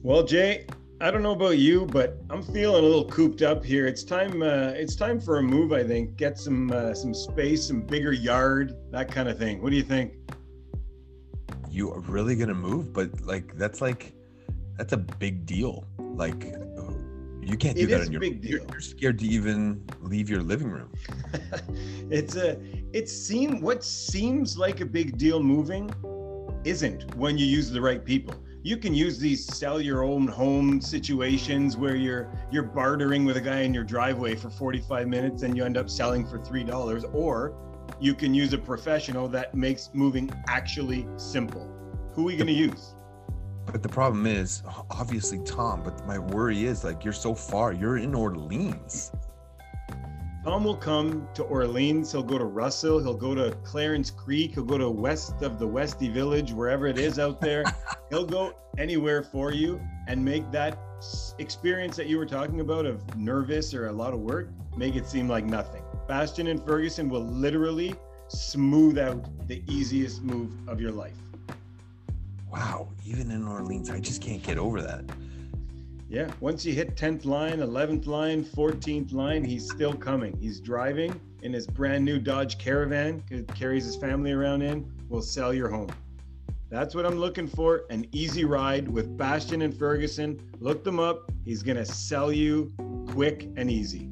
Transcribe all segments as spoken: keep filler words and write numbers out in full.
Well, Jay, I don't know about you, but I'm feeling a little cooped up here. It's time. Uh, it's time for a move. I think get some uh, some space, some bigger yard, that kind of thing. What do you think? You are really gonna move, but like that's like that's a big deal. Like you can't do It that is on a your. big deal. You're, you're scared to even leave your living room. it's a. It seem what seems like a big deal moving isn't when you use the right people. You can use these sell your own home situations where you're you're bartering with a guy in your driveway for forty-five minutes and you end up selling for three dollars, or you can use a professional that makes moving actually simple. Who are we going to use? But the problem is, obviously, Tom. But my worry is, like, you're so far. You're in Orleans. Tom will come to Orleans. He'll go to Russell. He'll go to Clarence Creek. He'll go to west of the Westy Village, wherever it is out there. He'll go anywhere for you and make that experience that you were talking about of nervous or a lot of work, make it seem like nothing. Bastian and Ferguson will literally smooth out the easiest move of your life. Wow, even in Orleans, I just can't get over that. Yeah, once you hit tenth line, eleventh line, fourteenth line, he's still coming. He's driving in his brand new Dodge Caravan, carries his family around in, will sell your home. That's what I'm looking for, an easy ride with Bastian and Ferguson. Look them up. He's going to sell you quick and easy.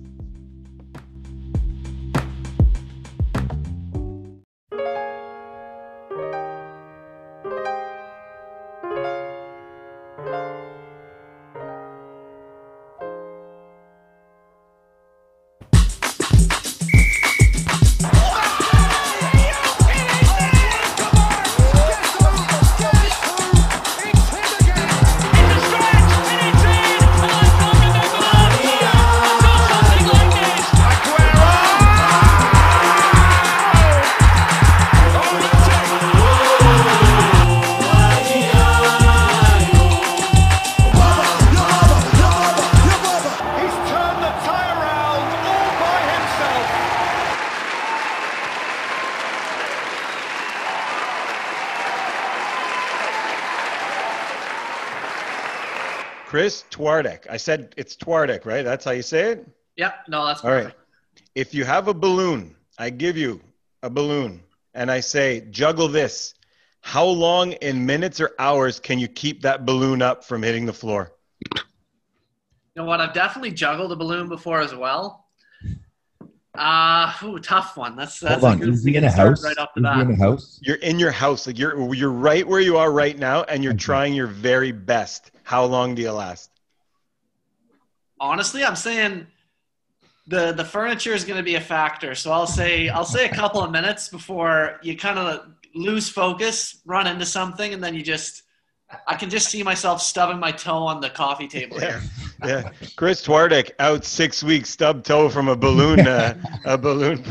Chris Twardek. I said it's Twardek, right? That's how you say it? Yep. No, that's perfect. All right. If you have a balloon, I give you a balloon and I say, juggle this. How long in minutes or hours can you keep that balloon up from hitting the floor? You know what? I've definitely juggled a balloon before as well. Uh, ooh, tough one. That's, that's Hold on. Is he in a house? Right off the Is bat. he in a house? You're in your house. Like you're, you're right where you are right now and you're Okay. trying your very best. How long do you last? Honestly, I'm saying the the furniture is going to be a factor. So I'll say I'll say a couple of minutes before you kind of lose focus, run into something, and then you just I can just see myself stubbing my toe on the coffee table Yeah, here. yeah. Chris Twardek out six weeks, stub toe from a balloon. Uh, a balloon.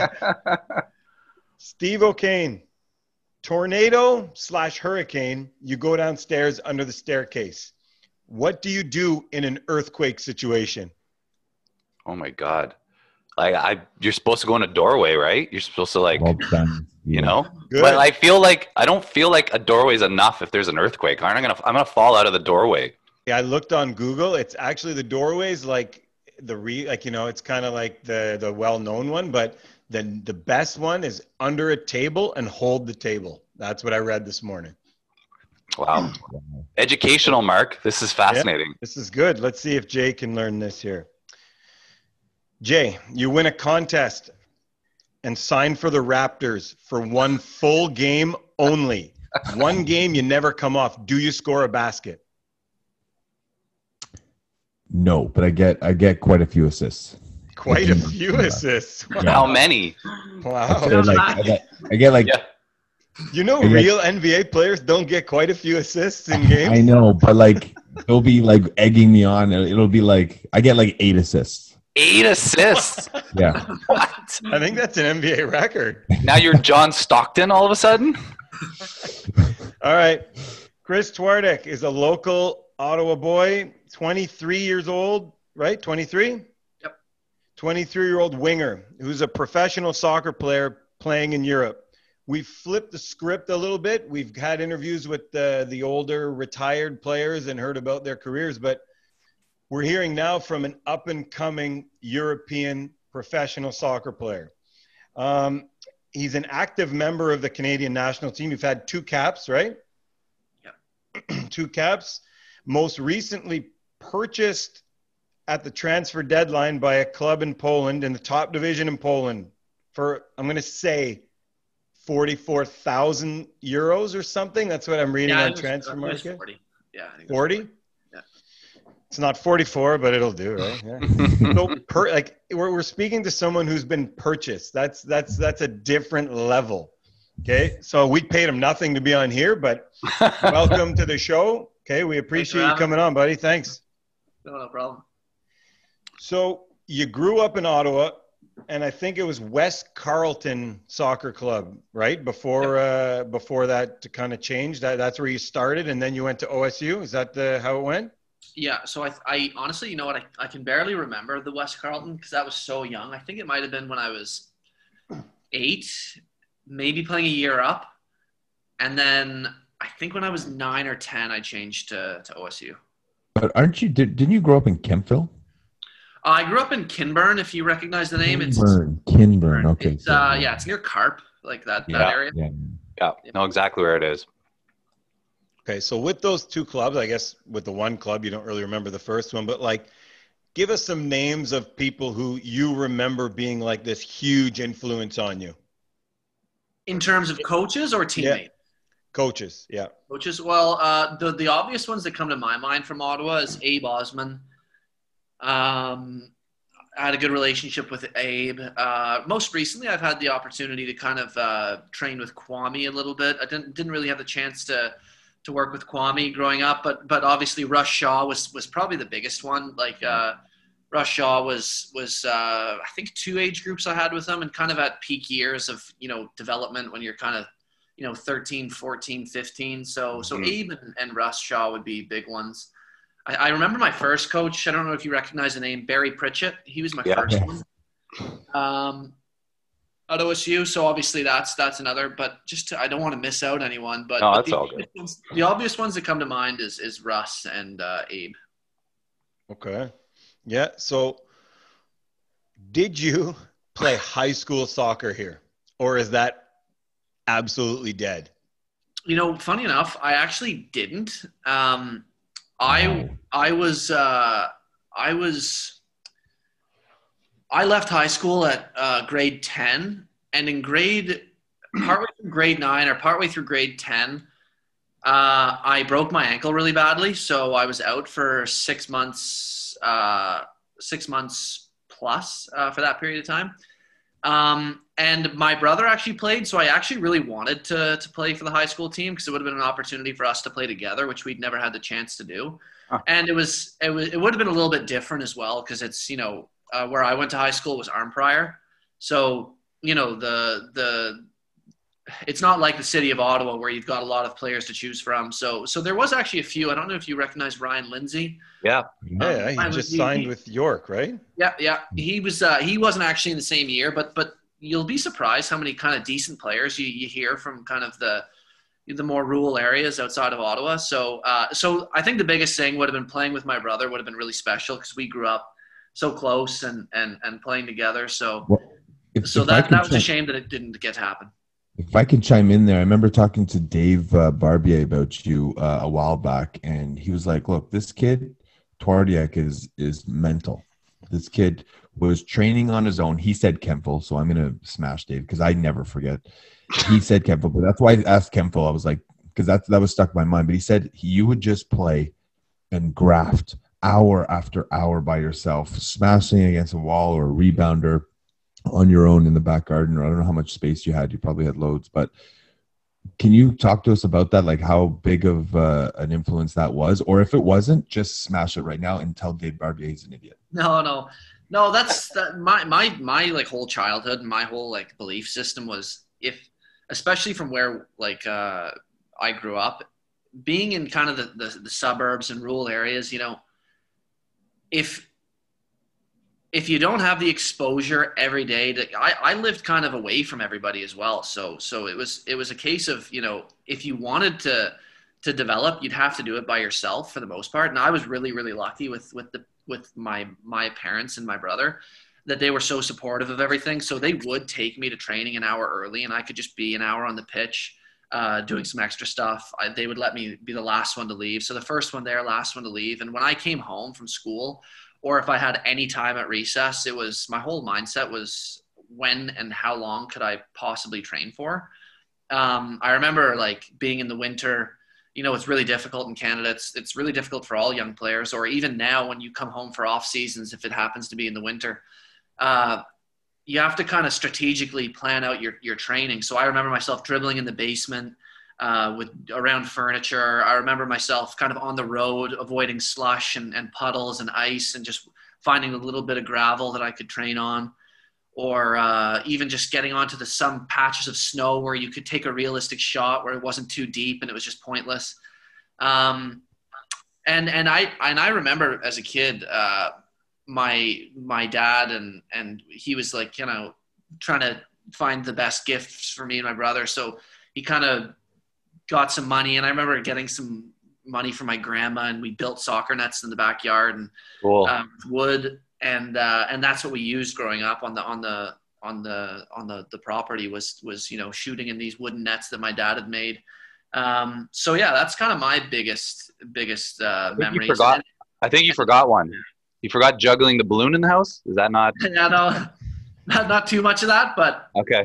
Steve O'Kane, tornado slash hurricane. You go downstairs under the staircase. What do you do in an earthquake situation? Oh my God. Like I, you're supposed to go in a doorway, right? You're supposed to like, Well done. you know, Good. but I feel like, I don't feel like a doorway is enough if there's an earthquake. Aren't I going to, I'm going to fall out of the doorway. Yeah, I looked on Google. It's actually the doorways, like the re, like you know, it's kind of like the the well-known one, but the the best one is under a table and hold the table. That's what I read this morning. Wow. Educational, Mark. This is fascinating. This is good. Let's see if Jay can learn this here. Jay, you win a contest and sign for the Raptors for one full game only. One game, you never come off. Do you score a basket? No, but I get I get quite a few assists. Quite a few assists. Wow. How many? I Wow. get like I get, I get like Yeah. You know, I get- real N B A players don't get quite a few assists in games. I know, but like they'll be like egging me on. It'll be like I get like eight assists. Eight assists. Yeah. What? I think that's an N B A record. Now you're John Stockton all of a sudden? All right. Chris Twardek is a local Ottawa boy, twenty-three years old, right? twenty-three? Yep. twenty-three-year-old winger who's a professional soccer player playing in Europe. we've flipped the script a little bit. We've had interviews with the, the older retired players and heard about their careers, but we're hearing now from an up and coming European professional soccer player. Um, he's an active member of the Canadian national team. You've had two caps, right? Yeah. Two caps. Most recently purchased at the transfer deadline by a club in Poland, in the top division in Poland, for, I'm going to say, forty-four thousand euros or something. That's what I'm reading Yeah, on it was- Transfer it was Market. forty. Yeah, I think it was forty? Yeah. It's not forty-four, but it'll do, right? Yeah. So, per, like, we're, we're speaking to someone who's been purchased. That's that's that's a different level. Okay, so we paid him nothing to be on here, but welcome to the show. Okay, we appreciate you coming on, buddy. Thanks. No, no problem. So you grew up in Ottawa, and I think it was West Carleton Soccer Club, right? Before uh, before that kind of changed. That that's where you started, and then you went to O S U. Is that the how it went? Yeah, so I, I honestly, you know what, I, I can barely remember the West Carleton because that was so young. I think it might have been when I was eight, maybe playing a year up. And then I think when I was nine or ten, I changed to, to O S U. But aren't you? Did, didn't you grow up in Kempville? Uh, I grew up in Kinburn, if you recognize the name. Kinburn. Kinburn. Okay. It's, uh, yeah, it's near Carp, like that, that Yeah, area. yeah. Yeah, know exactly where it is. Okay, so with those two clubs, I guess with the one club, you don't really remember the first one, but like, give us some names of people who you remember being like this huge influence on you. In terms of coaches or teammates? Yeah. Coaches, yeah. Coaches, well, uh, the, the obvious ones that come to my mind from Ottawa is Abe Osman. Um, I had a good relationship with Abe. Uh, most recently, I've had the opportunity to kind of uh, train with Kwame a little bit. I didn't didn't really have the chance to to work with Kwame growing up, but but obviously Russ Shaw was was probably the biggest one. Like uh, Russ Shaw was was uh, I think two age groups I had with him, and kind of at peak years of you know development when you're kind of you know thirteen, fourteen, fifteen. So so Mhm. Abe and, and Russ Shaw would be big ones. I, I remember my first coach. I don't know if you recognize the name, Barry Pritchett. He was my Yeah. first Yeah. one. Um, at O S U, so obviously that's that's another. But just to, I don't want to miss out anyone. But, No, but that's the, all good. ones- the obvious ones that come to mind is is Russ and uh, Abe. Okay. Yeah. So did you play high school soccer here, or is that absolutely dead? You know, funny enough, I actually didn't. Um, I Wow. I was uh, I was I left high school at uh, grade ten, and in grade partway through grade nine or partway through grade ten, uh, I broke my ankle really badly. So I was out for six months, uh, six months plus uh, for that period of time. Um, and my brother actually played, so I actually really wanted to to play for the high school team because it would have been an opportunity for us to play together, which we'd never had the chance to do. Huh. And it was it was it would have been a little bit different as well because it's you know uh, where I went to high school was Arnprior, so you know the the it's not like the city of Ottawa where you've got a lot of players to choose from. So so there was actually a few. I don't know if you recognize Ryan Lindsay. Yeah. Yeah, he Ryan just Lindsay, signed he- with York, right? Yeah, yeah. He was. Uh, he wasn't actually in the same year, but but you'll be surprised how many kind of decent players you, you hear from kind of the the more rural areas outside of Ottawa. So uh, so I think the biggest thing would have been playing with my brother would have been really special because we grew up so close and and and playing together. So Well, if, so if I that could that was a chime- shame that it didn't get to happen. If I can chime in there, I remember talking to Dave uh, Barbier about you uh, a while back, and he was like, "Look, this kid Twardiak is is mental. This kid was training on his own. He said Kempville, so I'm gonna smash Dave because I never forget. He said Kempville, but that's why I asked Kempville. I was like, because that that was stuck in my mind. But he said you would just play and graft hour after hour by yourself, smashing against a wall or a rebounder on your own in the back garden, or I don't know how much space you had. You probably had loads, but can you talk to us about that? Like how big of uh, an influence that was, or if it wasn't, just smash it right now and tell Dave Barbier he's an idiot. No, no, no. That's that, my my my like whole childhood, my whole like belief system was if, especially from where like uh, I grew up, being in kind of the, the the suburbs and rural areas, you know, if if you don't have the exposure every day, to, I, I lived kind of away from everybody as well. So, so it was, it was a case of, you know, if you wanted to, to develop, you'd have to do it by yourself for the most part. And I was really, really lucky with, with the, with my, my parents and my brother, that they were so supportive of everything. So they would take me to training an hour early, and I could just be an hour on the pitch, uh, doing some extra stuff. I, they would let me be the last one to leave. So the first one there, last one to leave. And when I came home from school, or if I had any time at recess, it was, my whole mindset was when and how long could I possibly train for? Um, I remember like being in the winter, you know, it's really difficult in Canada. It's, it's really difficult for all young players, or even now when you come home for off seasons, if it happens to be in the winter, uh, you have to kind of strategically plan out your, your training. So I remember myself dribbling in the basement, Uh, with around furniture. I remember myself kind of on the road, avoiding slush and, and puddles and ice, and just finding a little bit of gravel that I could train on, or uh, even just getting onto the some patches of snow where you could take a realistic shot where it wasn't too deep and it was just pointless. Um, and and I and I remember as a kid, uh, my my dad and and he was like, you know, trying to find the best gifts for me and my brother. So he kind of got some money, and I remember getting some money from my grandma, and we built soccer nets in the backyard and Cool. um, wood, and uh, and that's what we used growing up on the on the on the on the the property was was you know, shooting in these wooden nets that my dad had made. Um, so yeah, that's kind of my biggest biggest uh, I think memories. you forgot. I think you forgot one. You forgot juggling the balloon in the house. Is that not? Yeah, no, not not too much of that, but Okay.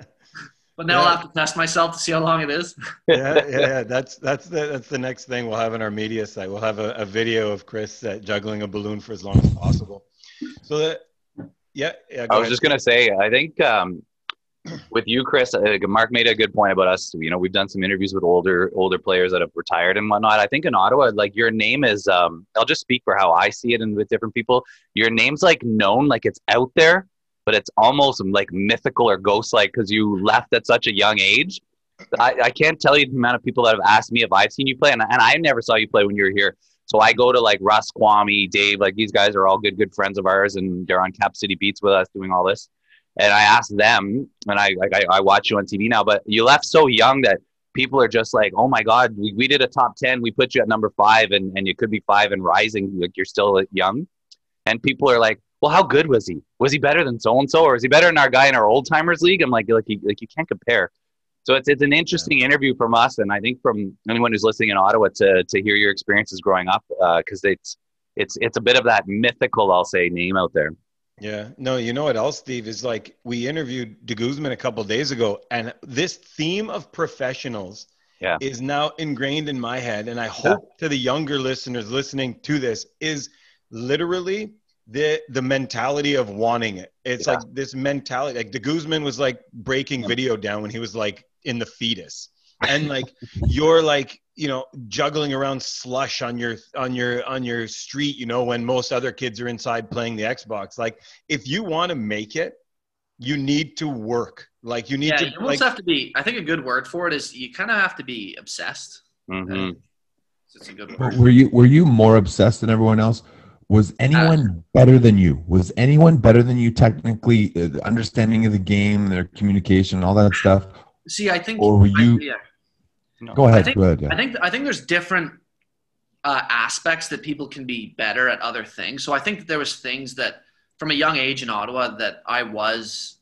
but now Yeah. I'll have to test myself to see how long it is. yeah, yeah, yeah. That's that's the that's the next thing we'll have in our media site. We'll have a, a video of Chris uh, juggling a balloon for as long as possible. So that, yeah, yeah. Go I was ahead. just gonna say, I think um, with you, Chris, uh, Mark made a good point about us. You know, we've done some interviews with older older players that have retired and whatnot. I think in Ottawa, like your name is. Um, I'll just speak for how I see it, and with different people, your name's like known, like it's out there, but it's almost like mythical or ghost-like because you left at such a young age. I, I can't tell you the amount of people that have asked me if I've seen you play, and, and I never saw you play when you were here. So I go to like Russ, Kwame, Dave, like these guys are all good, good friends of ours, and they're on Cap City Beats with us doing all this. And I asked them, and I like I, I watch you on T V now, but you left so young that people are just like, oh my God, we, we did a top ten, we put you at number five, and, and you could be five and rising, like you're still young. And people are like, well, how good was he? Was he better than so-and-so? Or is he better than our guy in our old timers league? I'm like, like, you, like you can't compare. So it's, it's an interesting yeah. interview from us. And I think from anyone who's listening in Ottawa to, to hear your experiences growing up, uh, cause it's, it's, it's a bit of that mythical, I'll say, name out there. Yeah. No, you know what else, Steve, is like we interviewed De Guzman a couple of days ago, and this theme of professionals yeah. is now ingrained in my head. And I hope yeah. to the younger listeners listening to this is literally the the mentality of wanting it. It's yeah. like this mentality, like De Guzman was like breaking video down when he was like in the fetus, and like you're like, you know, juggling around slush on your on your on your street, you know, when most other kids are inside playing the Xbox. Like if you want to make it, you need to work. Like you need yeah, to you almost like, have to be, I think a good word for it is you kind of have to be obsessed. Mm-hmm. It's a good word. But were you were you more obsessed than everyone else? Was anyone uh, better than you? Was anyone better than you technically, uh, the understanding of the game, their communication, all that stuff? See, I think. Or were you? I, yeah. No. Go ahead. I think, go ahead. Yeah. I think I think there's different uh, aspects that people can be better at other things. So I think that there was things that from a young age in Ottawa that I was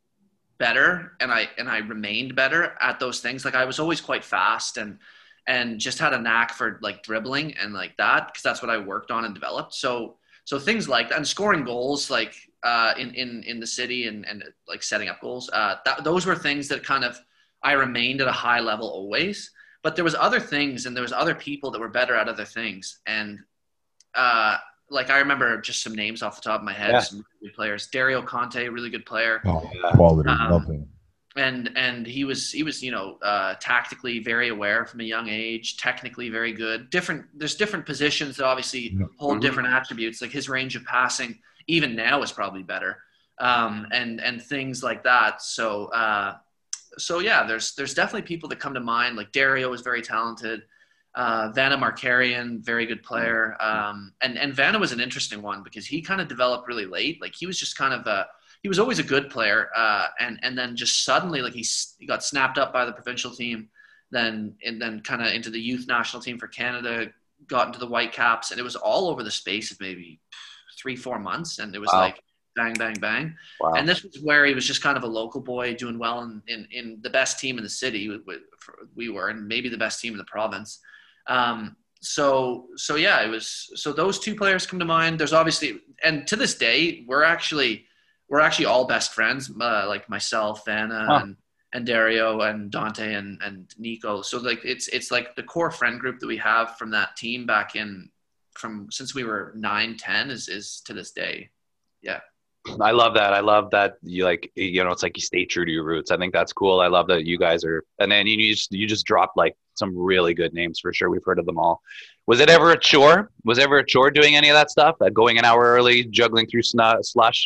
better, and I and I remained better at those things. Like I was always quite fast and. and just had a knack for like dribbling and like that, because that's what I worked on and developed. So, so things like that, and scoring goals, like uh, in, in, in the city and, and like setting up goals, uh, that, those were things that kind of, I remained at a high level always, but there was other things and there was other people that were better at other things. And uh, like, I remember just some names off the top of my head, yeah. some really good players. Dario Conte, really good player. Oh, quality, um, loving. And and he was he was you know uh, tactically very aware from a young age, technically very good. Different there's different positions that obviously hold different attributes. Like his range of passing, even now, is probably better, um, and and things like that. So uh, so yeah, there's there's definitely people that come to mind. Like Dario was very talented. Uh, Vanna Markarian, very good player. Um, and, and Vanna was an interesting one because he kind of developed really late. Like he was just kind of a, he was always a good player. Uh, and, and then just suddenly, like he, he got snapped up by the provincial team, then, and then kind of into the youth national team for Canada, got into the Whitecaps, and it was all over the space of maybe three, four months. And it was wow. like bang, bang, bang. Wow. And this was where he was just kind of a local boy doing well in, in, in the best team in the city. We, we were, and maybe the best team in the province. Um, so, so yeah, it was, so those two players come to mind. There's obviously, and to this day, we're actually, we're actually all best friends, uh, like myself, Vanna huh. and, and Dario and Dante and, and Nico. So like, it's, it's like the core friend group that we have from that team back in, from since we were nine, ten is, is to this day. Yeah. I love that. I love that you like, you know, it's like you stay true to your roots. I think that's cool. I love that you guys are, and then you just, you just dropped like some really good names for sure. We've heard of them all. Was it ever a chore? Was it ever a chore doing any of that stuff? Uh, going an hour early, juggling through sn- slush?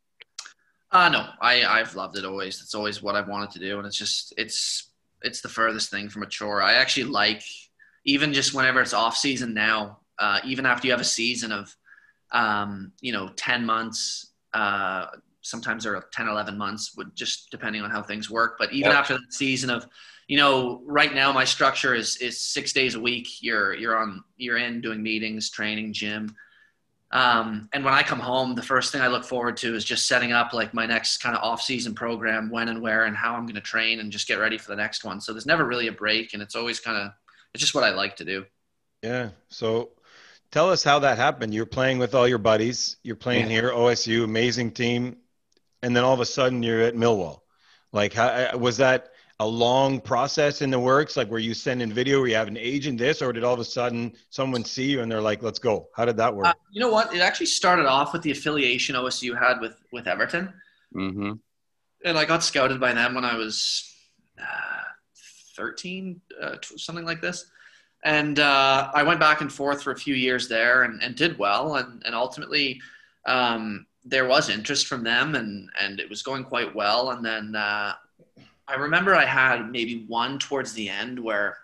Uh, no, I, I've loved it always. It's always what I've wanted to do. And it's just, it's, it's the furthest thing from a chore. I actually like, even just whenever it's off season now, uh, even after you have a season of, um, you know, ten months, Uh, sometimes there are ten, eleven months, would just depending on how things work. But even yep. after the season of, you know, right now my structure is is six days a week. You're you're on you're in doing meetings, training, gym. Um, and when I come home, the first thing I look forward to is just setting up like my next kind of off season program, when and where and how I'm going to train and just get ready for the next one. So there's never really a break, and it's always kind of it's just what I like to do. Yeah. So. Tell us how that happened. You're playing with all your buddies. You're playing yeah. here, O S U, amazing team. And then all of a sudden you're at Millwall. Like, how, was that a long process in the works? Like, were you sending video? Were you have an agent this? Or did all of a sudden someone see you and they're like, let's go? How did that work? Uh, you know what? It actually started off with the affiliation O S U had with, with Everton. Mm-hmm. And I got scouted by them when I was uh, thirteen, uh, something like this. And uh, I went back and forth for a few years there and, and did well. And, and ultimately um, there was interest from them and, and it was going quite well. And then uh, I remember I had maybe one towards the end where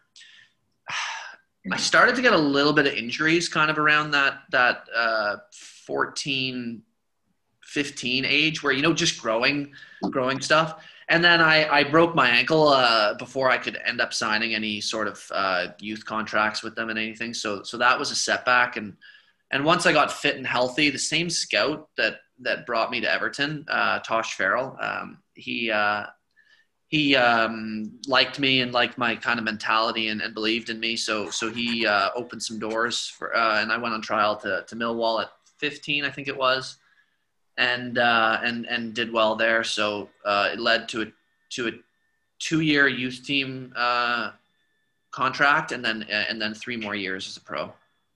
I started to get a little bit of injuries kind of around that, that uh, fourteen, fifteen age where, you know, just growing, growing stuff. And then I, I broke my ankle uh, before I could end up signing any sort of uh, youth contracts with them and anything. So so that was a setback. And and once I got fit and healthy, the same scout that that brought me to Everton, uh, Tosh Farrell, um, he uh, he um, liked me and liked my kind of mentality and, and believed in me. So so he uh, opened some doors for, uh, and I went on trial to to Millwall at fifteen, I think it was. And, uh, and, and did well there. So, uh, it led to a, to a two year youth team, uh, contract and then, and then three more years as a pro.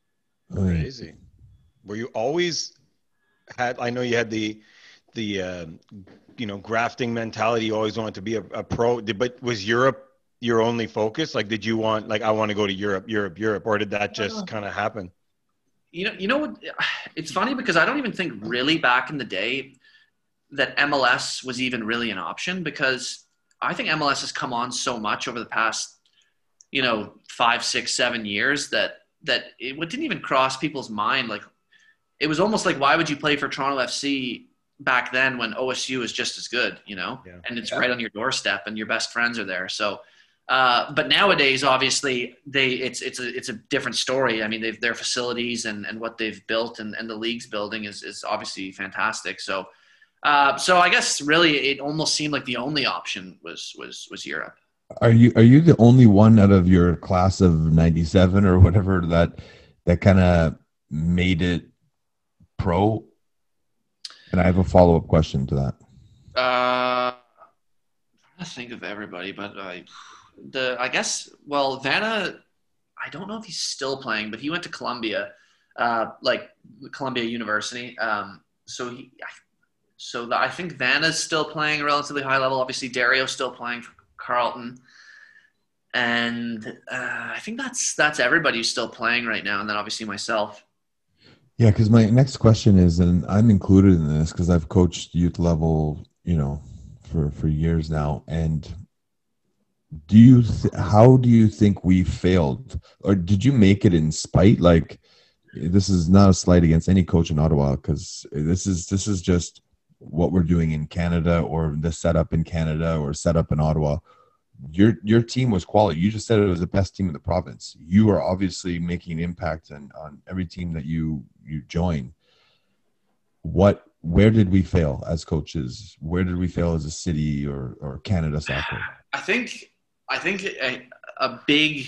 Crazy. Were you always had, I know you had the, the, uh, you know, grafting mentality. You always wanted to be a, a pro, but was Europe your only focus? Like, did you want, like, I want to go to Europe, Europe, Europe, or did that just kind of happen? You know, you know what? It's funny because I don't even think really back in the day that M L S was even really an option, because I think M L S has come on so much over the past, you know, five, six, seven years that that it didn't even cross people's mind. Like, it was almost like, why would you play for Toronto F C back then when O S U is just as good, you know? Yeah. And it's yeah. right on your doorstep and your best friends are there. So. Uh, but nowadays, obviously, they it's it's a it's a different story. I mean, they've their facilities and, and what they've built and, and the league's building is is obviously fantastic. So, uh, so I guess really it almost seemed like the only option was was was Europe. Are you are you the only one out of your class of ninety-seven or whatever that that kind of made it pro? And I have a follow up question to that. Uh, I'm trying to think of everybody, but I. The I guess well Vanna, I don't know if he's still playing, but he went to Columbia, uh, like Columbia University. Um, so he, so the, I think Vanna's still playing a relatively high level. Obviously, Dario's still playing for Carleton, and uh, I think that's that's everybody who's still playing right now. And then obviously myself. Yeah, because my next question is, and I'm included in this because I've coached youth level, you know, for for years now, and do you th- how do you think we failed, or did you make it in spite? Like, this is not a slight against any coach in Ottawa, because this is this is just what we're doing in Canada, or the setup in Canada, or setup in Ottawa. Your your team was quality. You just said it was the best team in the province. You are obviously making an impact on, on every team that you you join. What where did we fail as coaches? Where did we fail as a city, or or Canada soccer? I think I think a, a big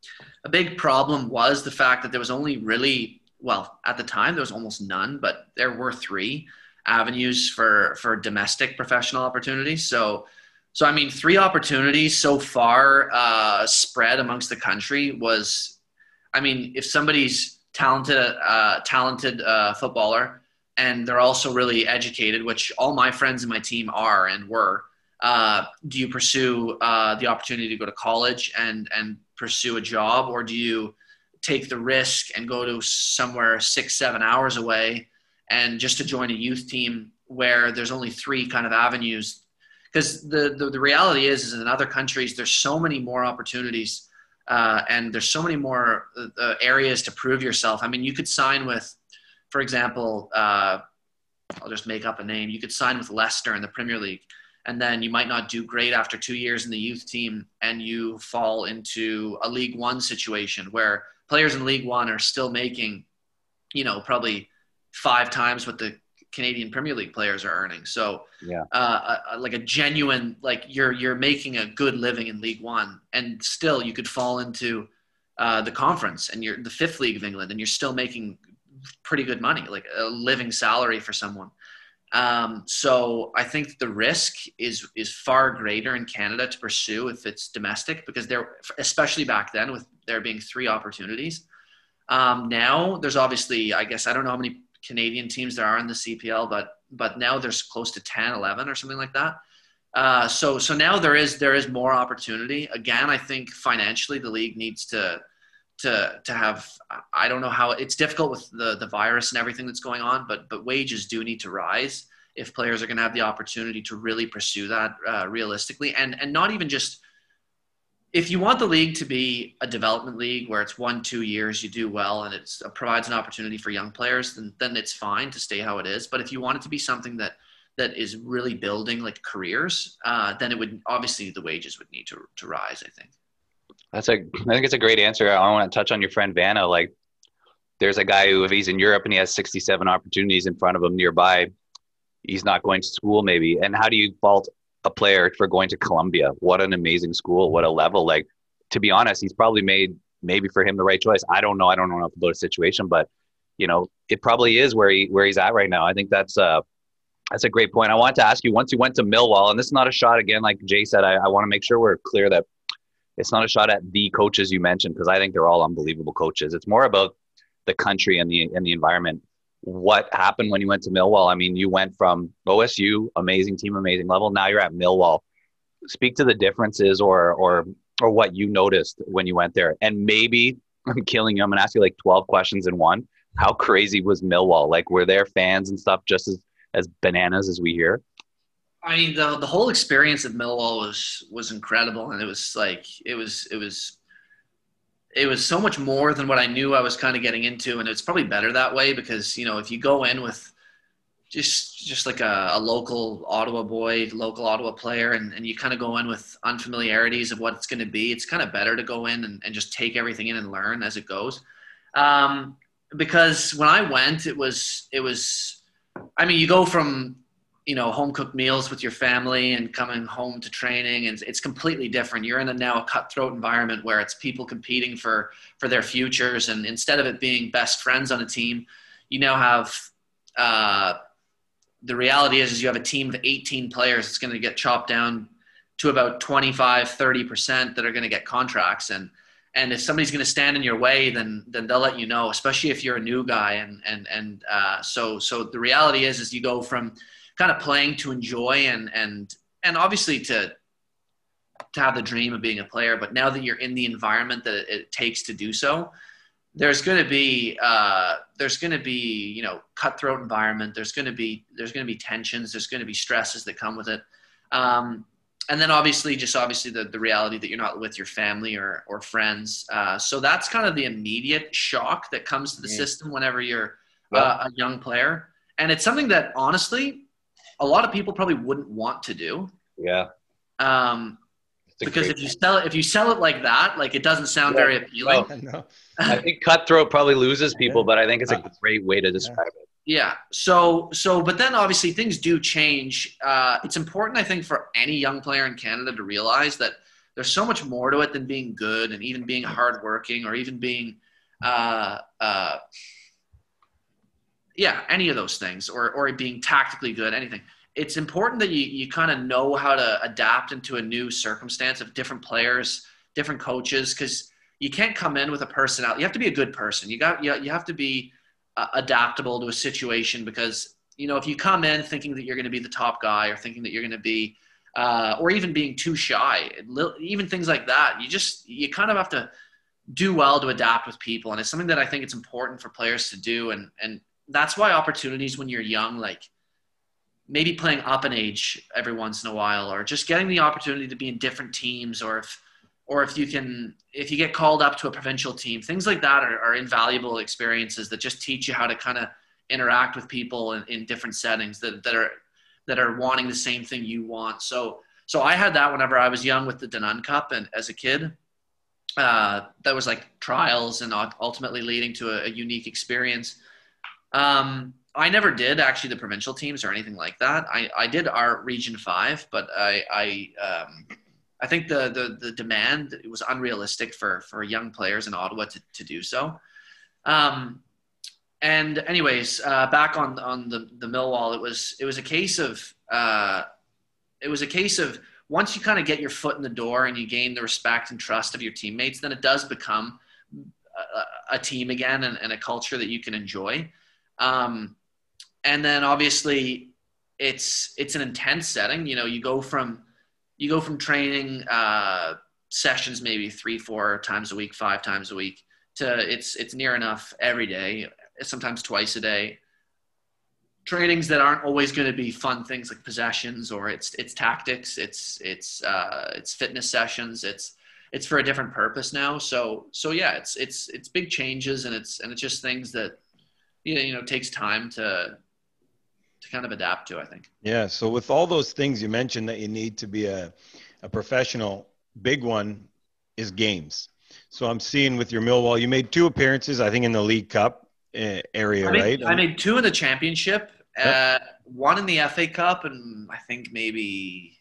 a big problem was the fact that there was only really, well, at the time there was almost none, but there were three avenues for for domestic professional opportunities. So so I mean, three opportunities so far uh, spread amongst the country was, I mean, if somebody's talented uh, talented uh, footballer and they're also really educated, which all my friends in my team are and were. Uh, do you pursue uh, the opportunity to go to college and and pursue a job, or do you take the risk and go to somewhere six, seven hours away and just to join a youth team where there's only three kind of avenues? Because the, the the reality is, is in other countries, there's so many more opportunities uh, and there's so many more uh, areas to prove yourself. I mean, you could sign with, for example, uh, I'll just make up a name. You could sign with Leicester in the Premier League, and then you might not do great after two years in the youth team, and you fall into a League One situation where players in League One are still making, you know, probably five times what the Canadian Premier League players are earning. So, Yeah. uh, a, like a genuine, like you're you're making a good living in League One, and still you could fall into uh, the conference and you're the fifth league of England, and you're still making pretty good money, like a living salary for someone. Um, so I think the risk is is far greater in Canada to pursue if it's domestic, because there, especially back then, with there being three opportunities. Um, now there's obviously, I guess, I don't know how many Canadian teams there are in the C P L, but but now there's close to ten, eleven or something like that. Uh, so so now there is there is more opportunity. Again, I think financially the league needs to to to have, I don't know how, it's difficult with the the virus and everything that's going on, but but wages do need to rise if players are going to have the opportunity to really pursue that uh, realistically, and and not even just, if you want the league to be a development league where it's one, two years, you do well, and it's, it provides an opportunity for young players, then, then it's fine to stay how it is. But if you want it to be something that, that is really building like careers, uh, then it would, obviously the wages would need to, to rise, I think. That's a, I think it's a great answer. I want to touch on your friend Vanna. Like, there's a guy who, if he's in Europe and he has sixty-seven opportunities in front of him nearby, he's not going to school maybe. And how do you fault a player for going to Columbia? What an amazing school. What a level. Like, to be honest, he's probably made, maybe for him, the right choice. I don't know. I don't know enough about a situation, but you know, it probably is where he, where he's at right now. I think that's uh that's a great point. I wanted to ask you, once you went to Millwall, and this is not a shot again, like Jay said, I, I want to make sure we're clear that it's not a shot at the coaches you mentioned, because I think they're all unbelievable coaches. It's more about the country and the, and the environment. What happened when you went to Millwall? I mean, you went from O S U, amazing team, amazing level. Now you're at Millwall. Speak to the differences, or or or what you noticed when you went there. And maybe I'm killing you. I'm gonna ask you like twelve questions in one. How crazy was Millwall? Like, were there fans and stuff just as as bananas as we hear? I mean, the the whole experience at Millwall was was incredible, and it was like it was it was. It was so much more than what I knew I was kind of getting into. And it's probably better that way, because, you know, if you go in with just, just like a, a local Ottawa boy, local Ottawa player, and, and you kind of go in with unfamiliarities of what it's going to be, it's kind of better to go in and, and just take everything in and learn as it goes. Um, because when I went, it was, it was, I mean, you go from, you know, home cooked meals with your family and coming home to training, and it's completely different. You're in a now a cutthroat environment where it's people competing for, for their futures. And instead of it being best friends on a team, you now have, uh, the reality is, is you have a team of eighteen players that's going to get chopped down to about twenty-five, thirty percent that are going to get contracts. And, and if somebody's going to stand in your way, then, then they'll let you know, especially if you're a new guy. And, and, and, uh, so, so the reality is, is you go from kind of playing to enjoy, and, and, and obviously to, to have the dream of being a player. But now that you're in the environment that it, it takes to do so, there's going to be, uh, there's going to be, you know, cutthroat environment. There's going to be, there's going to be tensions. There's going to be stresses that come with it. Um, and then obviously, just obviously the, the reality that you're not with your family or, or friends. Uh, so that's kind of the immediate shock that comes to the Yeah. system whenever you're Yeah. uh, a young player. And it's something that honestly, a lot of people probably wouldn't want to do. Yeah. Um, It's a because great- if you sell it, if you sell it like that, like it doesn't sound Yeah. very appealing. Well, No. I think cutthroat probably loses people, Yeah. but I think it's a great way to describe it. Yeah. So, so, but then obviously things do change. Uh, it's important, I think, for any young player in Canada to realize that there's so much more to it than being good and even being hardworking or even being, uh, uh, yeah, any of those things or, or being tactically good, anything. It's important that you, you kind of know how to adapt into a new circumstance of different players, different coaches, because you can't come in with a personality. You have to be a good person. You got, you, you have to be uh, adaptable to a situation because, you know, if you come in thinking that you're going to be the top guy or thinking that you're going to be, uh, or even being too shy, even things like that, you just, you kind of have to do well to adapt with people. And it's something that I think it's important for players to do. And, and that's why opportunities when you're young, like maybe playing up an age every once in a while, or just getting the opportunity to be in different teams, or if, or if you can, if you get called up to a provincial team, things like that are, are invaluable experiences that just teach you how to kind of interact with people in, in different settings that, that are, that are wanting the same thing you want. So, so I had that whenever I was young with the Danone Cup and as a kid, uh, that was like trials and ultimately leading to a, a unique experience. Um, I never did actually the provincial teams or anything like that. I, I did our Region Five, but I I um, I think the, the the demand, it was unrealistic for for young players in Ottawa to, to do so. Um, and anyways, uh, back on on the the Millwall, it was it was a case of uh, it was a case of once you kind of get your foot in the door and you gain the respect and trust of your teammates, then it does become a, a team again and, and a culture that you can enjoy. Um, and then obviously it's, it's an intense setting. You know, you go from, you go from training, uh, sessions, maybe three, four times a week, five times a week to it's, it's near enough every day, sometimes twice a day. Trainings that aren't always going to be fun things like possessions, or it's, it's tactics. It's, it's, uh, it's fitness sessions. It's, it's for a different purpose now. So, so yeah, it's, it's, it's big changes and it's, and it's just things that, you know, takes time to to kind of adapt to, I think. Yeah. So with all those things you mentioned that you need to be a, a professional, big one is games. So I'm seeing with your Millwall, you made two appearances, I think, in the League Cup uh, area, I made, right? I made two in the championship, Yep. uh, one in the F A Cup, and I think maybe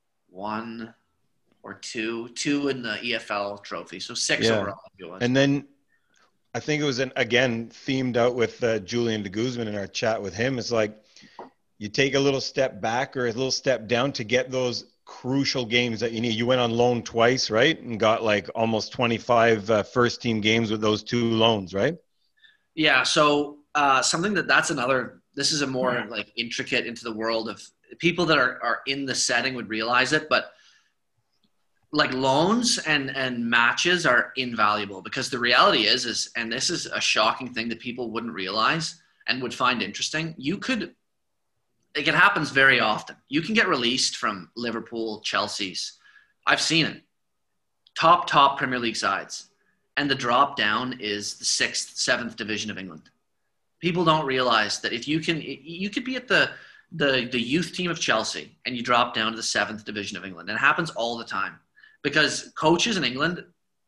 one or two, two in the E F L trophy. So six Yeah. overall. I think it was. And then I think it was, an, again, themed out with uh, Julian de Guzman in our chat with him. It's like you take a little step back or a little step down to get those crucial games that you need. You went on loan twice, right? And got like almost twenty-five uh, first team games with those two loans, right? Yeah. So uh, something that that's another, this is a more like intricate into the world of people that are, are in the setting would realize it, but like loans and, and matches are invaluable because the reality is, is, and this is a shocking thing that people wouldn't realize and would find interesting. You could, like it happens very often. You can get released from Liverpool, Chelsea's. I've seen it. Top, top Premier League sides. And the drop down is the sixth, seventh division of England. People don't realize that if you can, you could be at the, the, the youth team of Chelsea and you drop down to the seventh division of England. And it happens all the time. Because coaches in England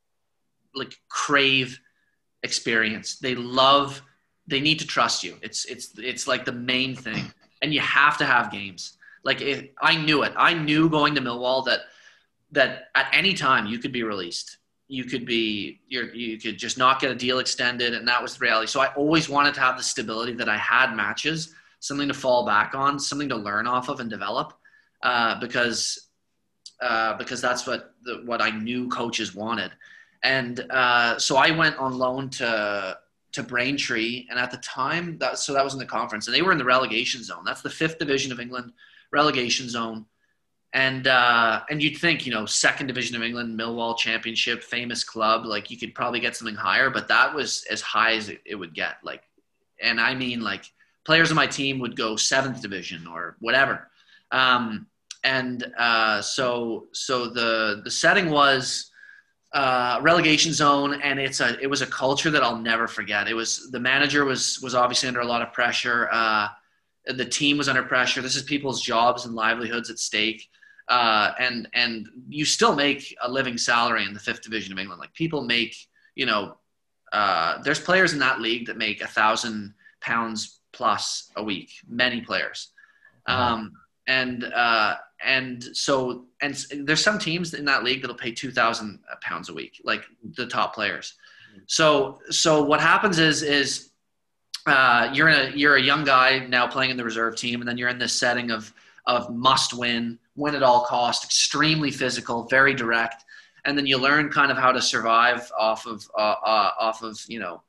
like crave experience. They love, they need to trust you. It's it's it's like the main thing. And you have to have games. Like if, I knew it. I knew going to Millwall that that at any time you could be released. You could be you're, you could just not get a deal extended, and that was the reality. So I always wanted to have the stability that I had matches, something to fall back on, something to learn off of and develop, uh, because. Uh, because that's what the, what I knew coaches wanted. And uh, so I went on loan to to Braintree, and at the time, that so that was in the conference, and they were in the relegation zone. That's the fifth division of England, relegation zone. And uh, and you'd think, you know, second division of England, Millwall Championship, famous club, like you could probably get something higher, but that was as high as it, it would get. Like, and I mean, like players on my team would go seventh division or whatever. Um, and uh, so so the the setting was uh, relegation zone, and it's a it was a culture that I'll never forget. It was the manager was was obviously under a lot of pressure. Uh, the team was under pressure. This is people's jobs and livelihoods at stake. Uh, and and you still make a living salary in the fifth division of England. Like people make, you know, uh, there's players in that league that make a thousand pounds plus a week. Many players, um, and uh, and so and there's some teams in that league that'll pay two thousand pounds a week, like the top players. So so what happens is is uh, you're in a you're a young guy now playing in the reserve team, and then you're in this setting of of must win. Win at all cost, extremely physical, very direct, and then you learn kind of how to survive off of uh, uh, off of you know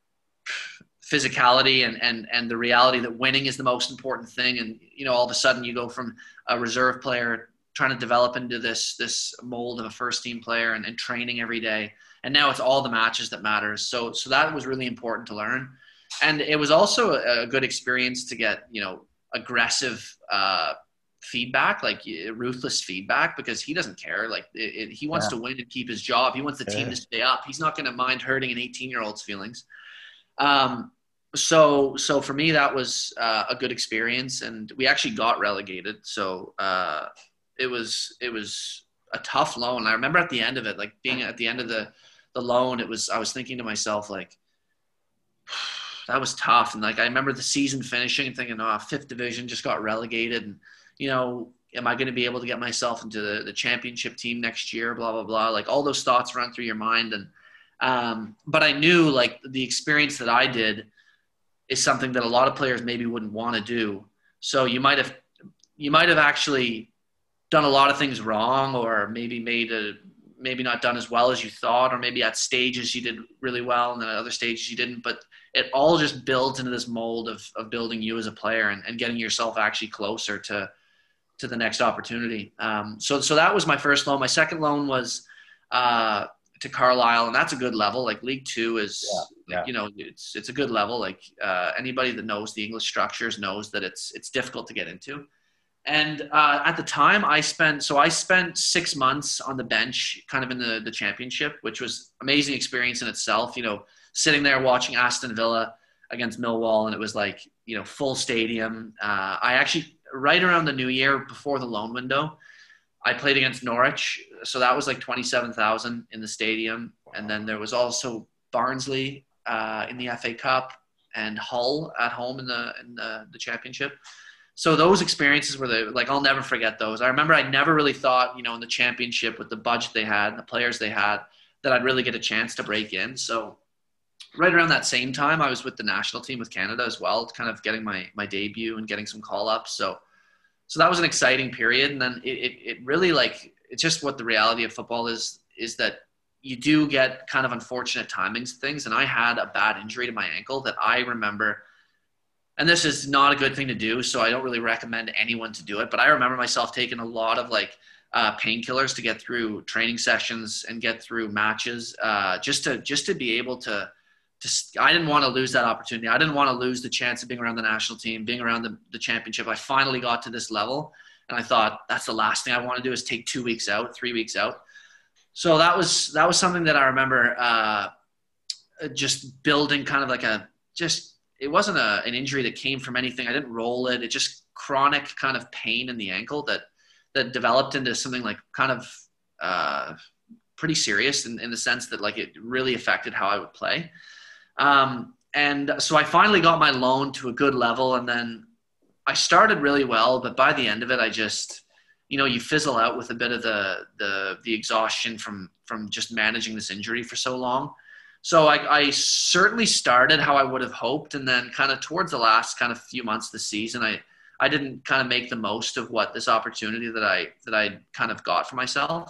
physicality and and and the reality that winning is the most important thing. And you know, all of a sudden you go from a reserve player trying to develop into this this mold of a first team player and, and training every day, and now it's all the matches that matters. So so that was really important to learn, and it was also a, a good experience to get you know aggressive. Uh, feedback, like ruthless feedback, because he doesn't care. Like it, it, he wants yeah. to win and keep his job. He wants the team yeah. to stay up. He's not going to mind hurting an eighteen year old's feelings. Um, so, so for me, that was uh, a good experience, and we actually got relegated. So uh, it was, it was a tough loan. I remember at the end of it, like being at the end of the, the loan, it was, I was thinking to myself, like, that was tough. And like, I remember the season finishing and thinking, oh, fifth division just got relegated. And, you know, am I going to be able to get myself into the, the championship team next year? Blah, blah, blah. Like all those thoughts run through your mind. And, um, but I knew like the experience that I did is something that a lot of players maybe wouldn't want to do. So you might have, you might have actually done a lot of things wrong, or maybe made a, maybe not done as well as you thought, or maybe at stages you did really well and then at other stages you didn't, but it all just builds into this mold of, of building you as a player and, and getting yourself actually closer to, to the next opportunity. Um, so, so that was my first loan. My second loan was uh, to Carlisle, and that's a good level. Like League Two is, yeah, yeah. you know, it's it's a good level. Like uh, anybody that knows the English structures knows that it's it's difficult to get into. And uh, at the time, I spent so I spent six months on the bench, kind of in the the championship, which was amazing experience in itself. You know, sitting there watching Aston Villa against Millwall, and it was like you know full stadium. Uh, I actually. Right around the new year before the loan window, I played against Norwich. So that was like twenty-seven thousand in the stadium. And then there was also Barnsley uh, in the F A Cup and Hull at home in the, in the, the championship. So those experiences were the, like, I'll never forget those. I remember I never really thought, you know, in the championship with the budget they had and the players they had, that I'd really get a chance to break in. So right around that same time, I was with the national team with Canada as well, kind of getting my my debut and getting some call-ups. So so that was an exciting period. And then it, it, it really, like, it's just what the reality of football is, is that you do get kind of unfortunate timings things. And I had a bad injury to my ankle that I remember, and this is not a good thing to do, so I don't really recommend anyone to do it. But I remember myself taking a lot of, like, uh, painkillers to get through training sessions and get through matches, uh, just to just to be able to – Just, I didn't want to lose that opportunity. I didn't want to lose the chance of being around the national team, being around the, the championship. I finally got to this level, and I thought that's the last thing I want to do is take two weeks out, three weeks out. So that was that was something that I remember uh, just building kind of like a just it wasn't a, an injury that came from anything. I didn't roll it. It just chronic kind of pain in the ankle that that developed into something like kind of uh, pretty serious in, in the sense that like it really affected how I would play. Um, and so I finally got my loan to a good level, and then I started really well, but by the end of it, I just, you know, you fizzle out with a bit of the, the, the exhaustion from, from just managing this injury for so long. So I, I certainly started how I would have hoped. And then kind of towards the last kind of few months of the season, I, I didn't kind of make the most of what this opportunity that I, that I kind of got for myself.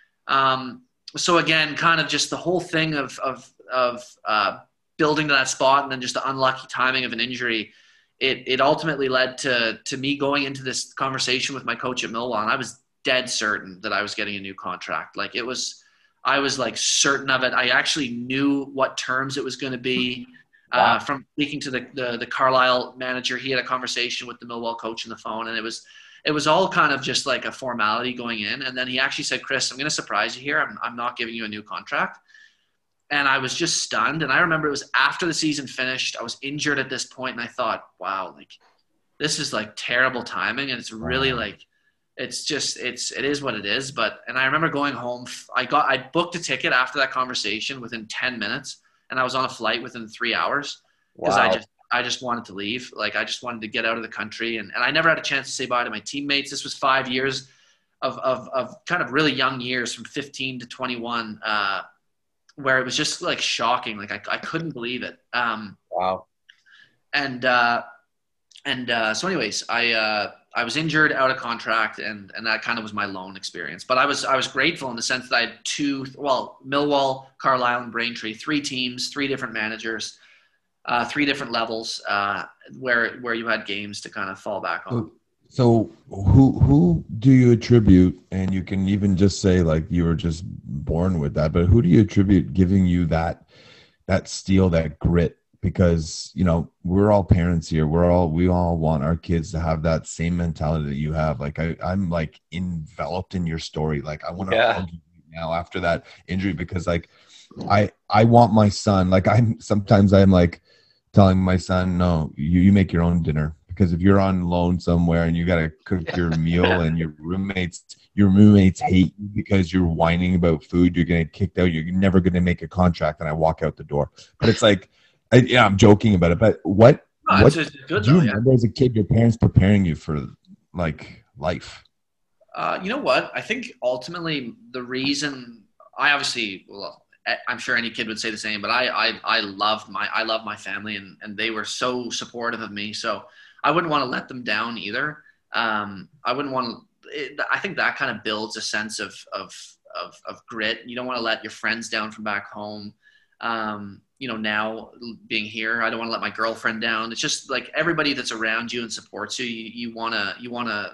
Um, so again, kind of just the whole thing of, of, of, uh, building to that spot and then just the unlucky timing of an injury, it it ultimately led to to me going into this conversation with my coach at Millwall, and I was dead certain that I was getting a new contract. Like it was, I was like certain of it. I actually knew what terms it was going to be uh, wow. from speaking to the, the the Carlisle manager. He had a conversation with the Millwall coach on the phone, and it was it was all kind of just like a formality going in. And then he actually said, Chris, I'm going to surprise you here. I'm, I'm not giving you a new contract. And I was just stunned. And I remember it was after the season finished. I was injured at this point, and I thought, wow, like this is like terrible timing. And it's really Wow. like, it's just, it's, it is what it is. But, and I remember going home, I got, I booked a ticket after that conversation within ten minutes, and I was on a flight within three hours because I Wow. just, I just wanted to leave. Like, I just wanted to get out of the country, and, and I never had a chance to say bye to my teammates. This was five years of, of, of kind of really young years from fifteen to twenty-one, uh, where it was just like shocking. Like I, I couldn't believe it. Um, Wow. and, uh, and, uh, so anyways, I, uh, I was injured, out of contract, and, and that kind of was my lone experience. But I was, I was grateful in the sense that I had two, well, Millwall, Carlisle, and Braintree, three teams, three different managers, uh, three different levels, uh, where, where you had games to kind of fall back on. So who who do you attribute, and you can even just say like you were just born with that, but who do you attribute giving you that that steel, that grit? Because, you know, we're all parents here. We're all we all want our kids to have that same mentality that you have. Like I, I'm like enveloped in your story. Like I want to Yeah. hug you now after that injury, because like I I want my son, like I'm sometimes I'm like telling my son, no, you, you make your own dinner. Because if you're on loan somewhere and you got to cook your meal and your roommates, your roommates hate you because you're whining about food, you're going to get kicked out. You're never going to make a contract. And I walk out the door. But it's like, I, yeah, I'm joking about it. But what, No, what it's just good do you though, yeah. remember as a kid, your parents preparing you for like life? Uh, you know what? I think ultimately the reason I obviously, well, I- I'm sure any kid would say the same, but I, I, I loved my, I love my family, and, and they were so supportive of me. So I wouldn't want to let them down either. Um, I wouldn't want to, it, I think that kind of builds a sense of, of, of, of grit. You don't want to let your friends down from back home. Um, you know, now being here, I don't want to let my girlfriend down. It's just like everybody that's around you and supports you, you, you want to, you want to,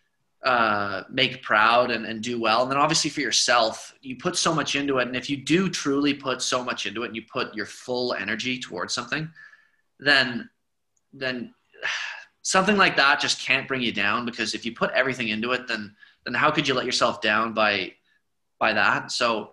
uh, make proud and, and do well. And then obviously for yourself, you put so much into it. And if you do truly put so much into it and you put your full energy towards something, then, then something like that just can't bring you down, because if you put everything into it, then, then how could you let yourself down by, by that? So,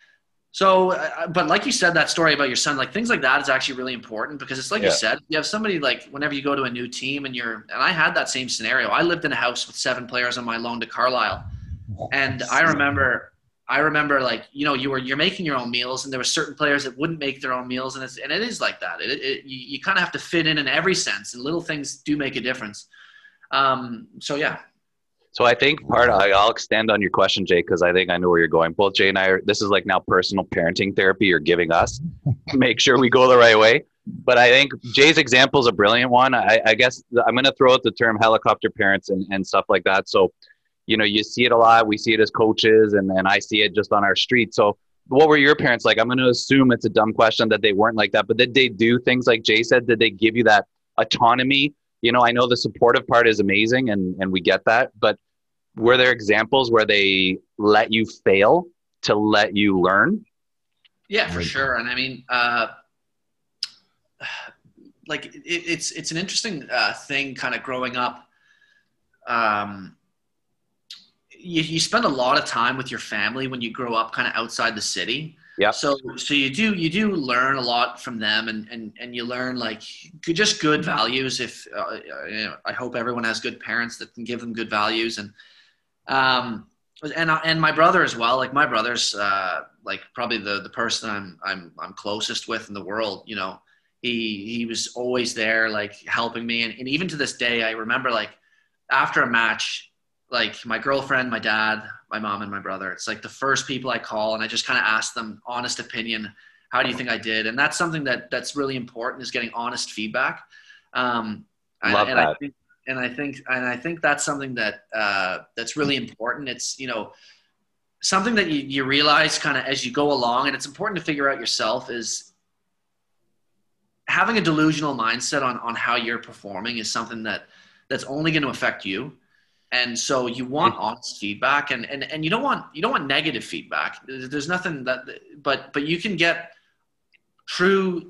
so, uh, but like you said, that story about your son, like things like that is actually really important, because it's like Yeah. you said, you have somebody like whenever you go to a new team and you're, and I had that same scenario. I lived in a house with seven players on my loan to Carlisle. And I remember, I remember like, you know, you were, you're making your own meals, and there were certain players that wouldn't make their own meals. And it's, and it is like that. It, it you, you kind of have to fit in in every sense, and little things do make a difference. Um, so yeah. So I think part of, I'll extend on your question, Jay, because I think I know where you're going. Both Jay and I are, this is like now personal parenting therapy you're giving us. Make sure we go the right way. But I think Jay's example is a brilliant one. I, I guess I'm going to throw out the term helicopter parents and, and stuff like that. So, you know, you see it a lot. We see it as coaches, and, and I see it just on our street. So what were your parents like? I'm going to assume it's a dumb question that they weren't like that, but did they do things like Jay said? Did they give you that autonomy? You know, I know the supportive part is amazing, and, and we get that, but were there examples where they let you fail to let you learn? Yeah, for Right. sure. And I mean, uh, like it, it's, it's an interesting uh, thing kind of growing up. Um, you, you spend a lot of time with your family when you grow up kind of outside the city. Yeah. So, so you do, you do learn a lot from them, and, and, and you learn like good, just good values. If, uh, you know, I hope everyone has good parents that can give them good values. And, um, and, and my brother as well, like my brother's, uh, like probably the, the person I'm, I'm, I'm closest with in the world. You know, he, he was always there, like helping me. And, and even to this day, I remember like after a match, like my girlfriend, my dad, my mom, and my brother, it's like the first people I call, and I just kind of ask them honest opinion. How do you think I did? And that's something that that's really important, is getting honest feedback. Um, Love and, and that. I think, and I think, and I think that's something that, uh, that's really important. It's, you know, something that you, you realize kind of as you go along, and it's important to figure out yourself, is having a delusional mindset on, on how you're performing is something that that's only going to affect you. And so you want honest feedback, and, and, and you don't want, you don't want negative feedback. There's nothing that, but, but you can get true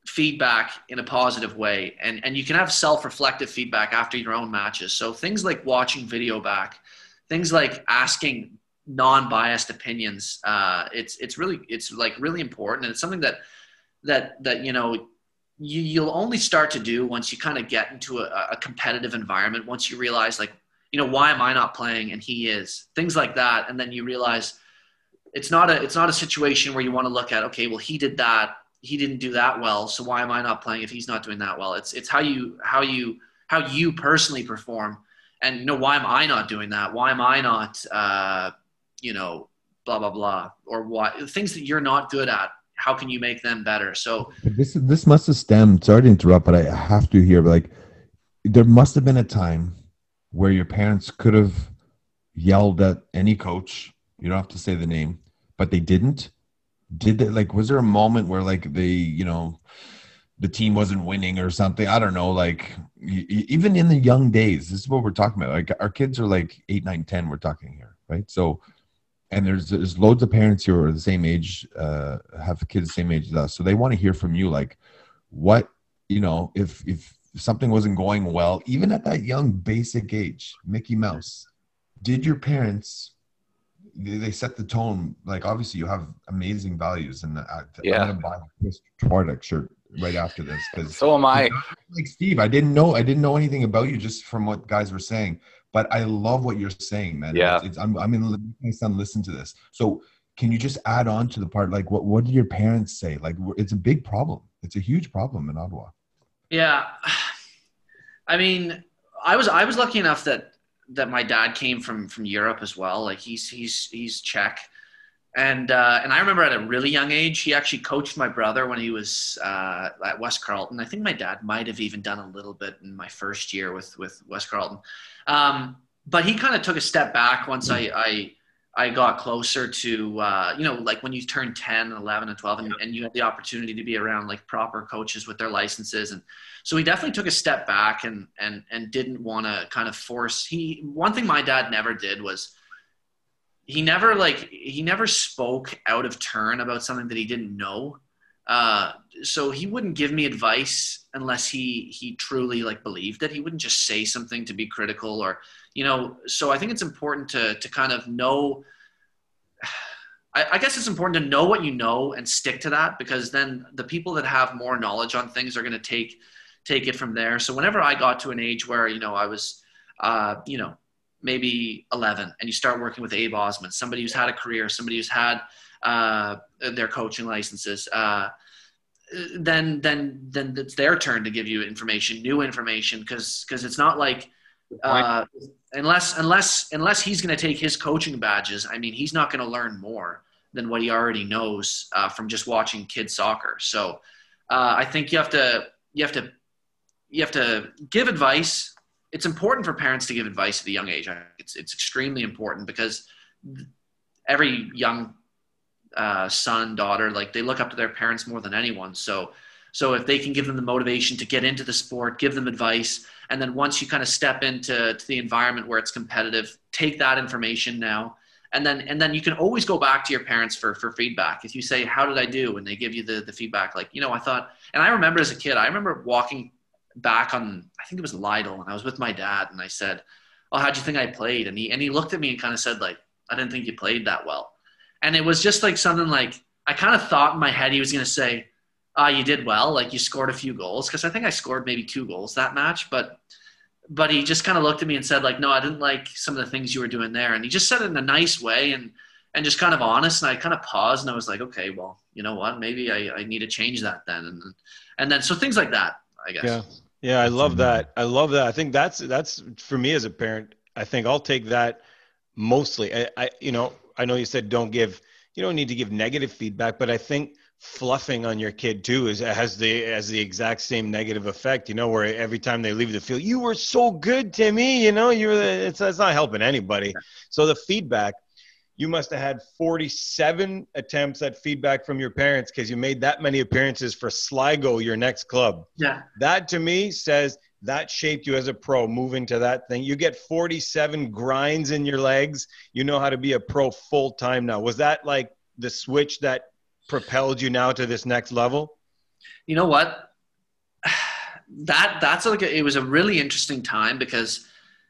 feedback in a positive way, and and you can have self-reflective feedback after your own matches. So things like watching video back, things like asking non-biased opinions, uh it's it's really it's like really important, and it's something that that that you know you, you'll only start to do once you kind of get into a, a competitive environment, once you realize, like, you know, why am I not playing and he is, things like that. And then you realize it's not a it's not a situation where you want to look at, okay, well, he did that, he didn't do that well, so why am I not playing if he's not doing that well? It's it's how you how you how you personally perform, and, you know, why am I not doing that? Why am I not uh, you know, blah blah blah, or what things that you're not good at? How can you make them better? So this this must have stemmed. Sorry to interrupt, but I have to hear. Like, there must have been a time where your parents could have yelled at any coach. You don't have to say the name, but they didn't. Did they, like, was there a moment where, like, they, you know, the team wasn't winning or something? I don't know. Like, even in the young days, this is what we're talking about. Like, our kids are like eight, nine, ten. We're talking here, right? So, and there's there's loads of parents who are the same age, uh, have kids the same age as us. So they want to hear from you, like, what, you know, if if something wasn't going well, even at that young basic age, Mickey Mouse, did your parents, they set the tone? Like, obviously you have amazing values, and uh, yeah. I'm gonna buy a Chris Twardek shirt right after this, because so am I. Like Steve, I didn't know I didn't know anything about you just from what guys were saying, but I love what you're saying, man. Yeah, it's, it's, I'm I'm gonna let my son listen to this. So can you just add on to the part, like, what what did your parents say? Like, it's a big problem. It's a huge problem in Ottawa. Yeah, I mean, I was I was lucky enough that. that my dad came from from Europe as well. Like, he's he's he's Czech, and uh, and I remember at a really young age, he actually coached my brother when he was uh, at West Carleton. I think my dad might have even done a little bit in my first year with with West Carleton, um, but he kind of took a step back once I I, I got closer to uh, you know, like when you turn ten, eleven, and twelve, and, and you have the opportunity to be around like proper coaches with their licenses. And so he definitely took a step back and and and didn't want to kind of force. He one thing my dad never did was he never like he never spoke out of turn about something that he didn't know. Uh, so he wouldn't give me advice unless he he truly like believed it. He wouldn't just say something to be critical, or, you know. So I think it's important to to kind of know. I, I guess it's important to know what you know and stick to that, because then the people that have more knowledge on things are going to take. take it from there. So whenever I got to an age where, you know, I was, uh, you know, maybe eleven, and you start working with Abe Osmond, somebody who's had a career, somebody who's had uh, their coaching licenses, uh, then, then, then it's their turn to give you information, new information. Cause, cause it's not like, uh, unless, unless, unless he's going to take his coaching badges, I mean, he's not going to learn more than what he already knows uh, from just watching kids soccer. So uh, I think you have to, you have to, You have to give advice. It's important for parents to give advice at a young age. It's it's extremely important, because every young uh, son, daughter, like, they look up to their parents more than anyone. So so if they can give them the motivation to get into the sport, give them advice, and then once you kind of step into to the environment where it's competitive, take that information now. And then and then you can always go back to your parents for for feedback. If you say, how did I do? And they give you the the feedback, like, you know, I thought, and I remember as a kid, I remember walking back on, I think it was Lidl, and I was with my dad, and I said, oh, how'd you think I played? And he, and he looked at me and kind of said, like, I didn't think you played that well. And it was just like something like, I kind of thought in my head he was going to say, ah, oh, you did well. Like, you scored a few goals. Cause I think I scored maybe two goals that match, but, but he just kind of looked at me and said, like, no, I didn't like some of the things you were doing there. And he just said it in a nice way, and, and just kind of honest. And I kind of paused, and I was like, okay, well, you know what, maybe I, I need to change that then. And, and then, so things like that, I guess. Yeah. Yeah, I love that. I love that. I think that's that's for me as a parent. I think I'll take that mostly. I, I you know, I know you said don't give, you don't need to give negative feedback, but I think fluffing on your kid too is has the has the exact same negative effect. You know, where every time they leave the field, you were so good, Timmy. You know, you were. It's it's not helping anybody. So the feedback. You must have had forty-seven attempts at feedback from your parents, because you made that many appearances for Sligo, your next club. Yeah. That to me says that shaped you as a pro, moving to that thing. You get forty-seven grinds in your legs. You know how to be a pro full time now. Was that like the switch that propelled you now to this next level? You know what? That that's like a, it was a really interesting time because.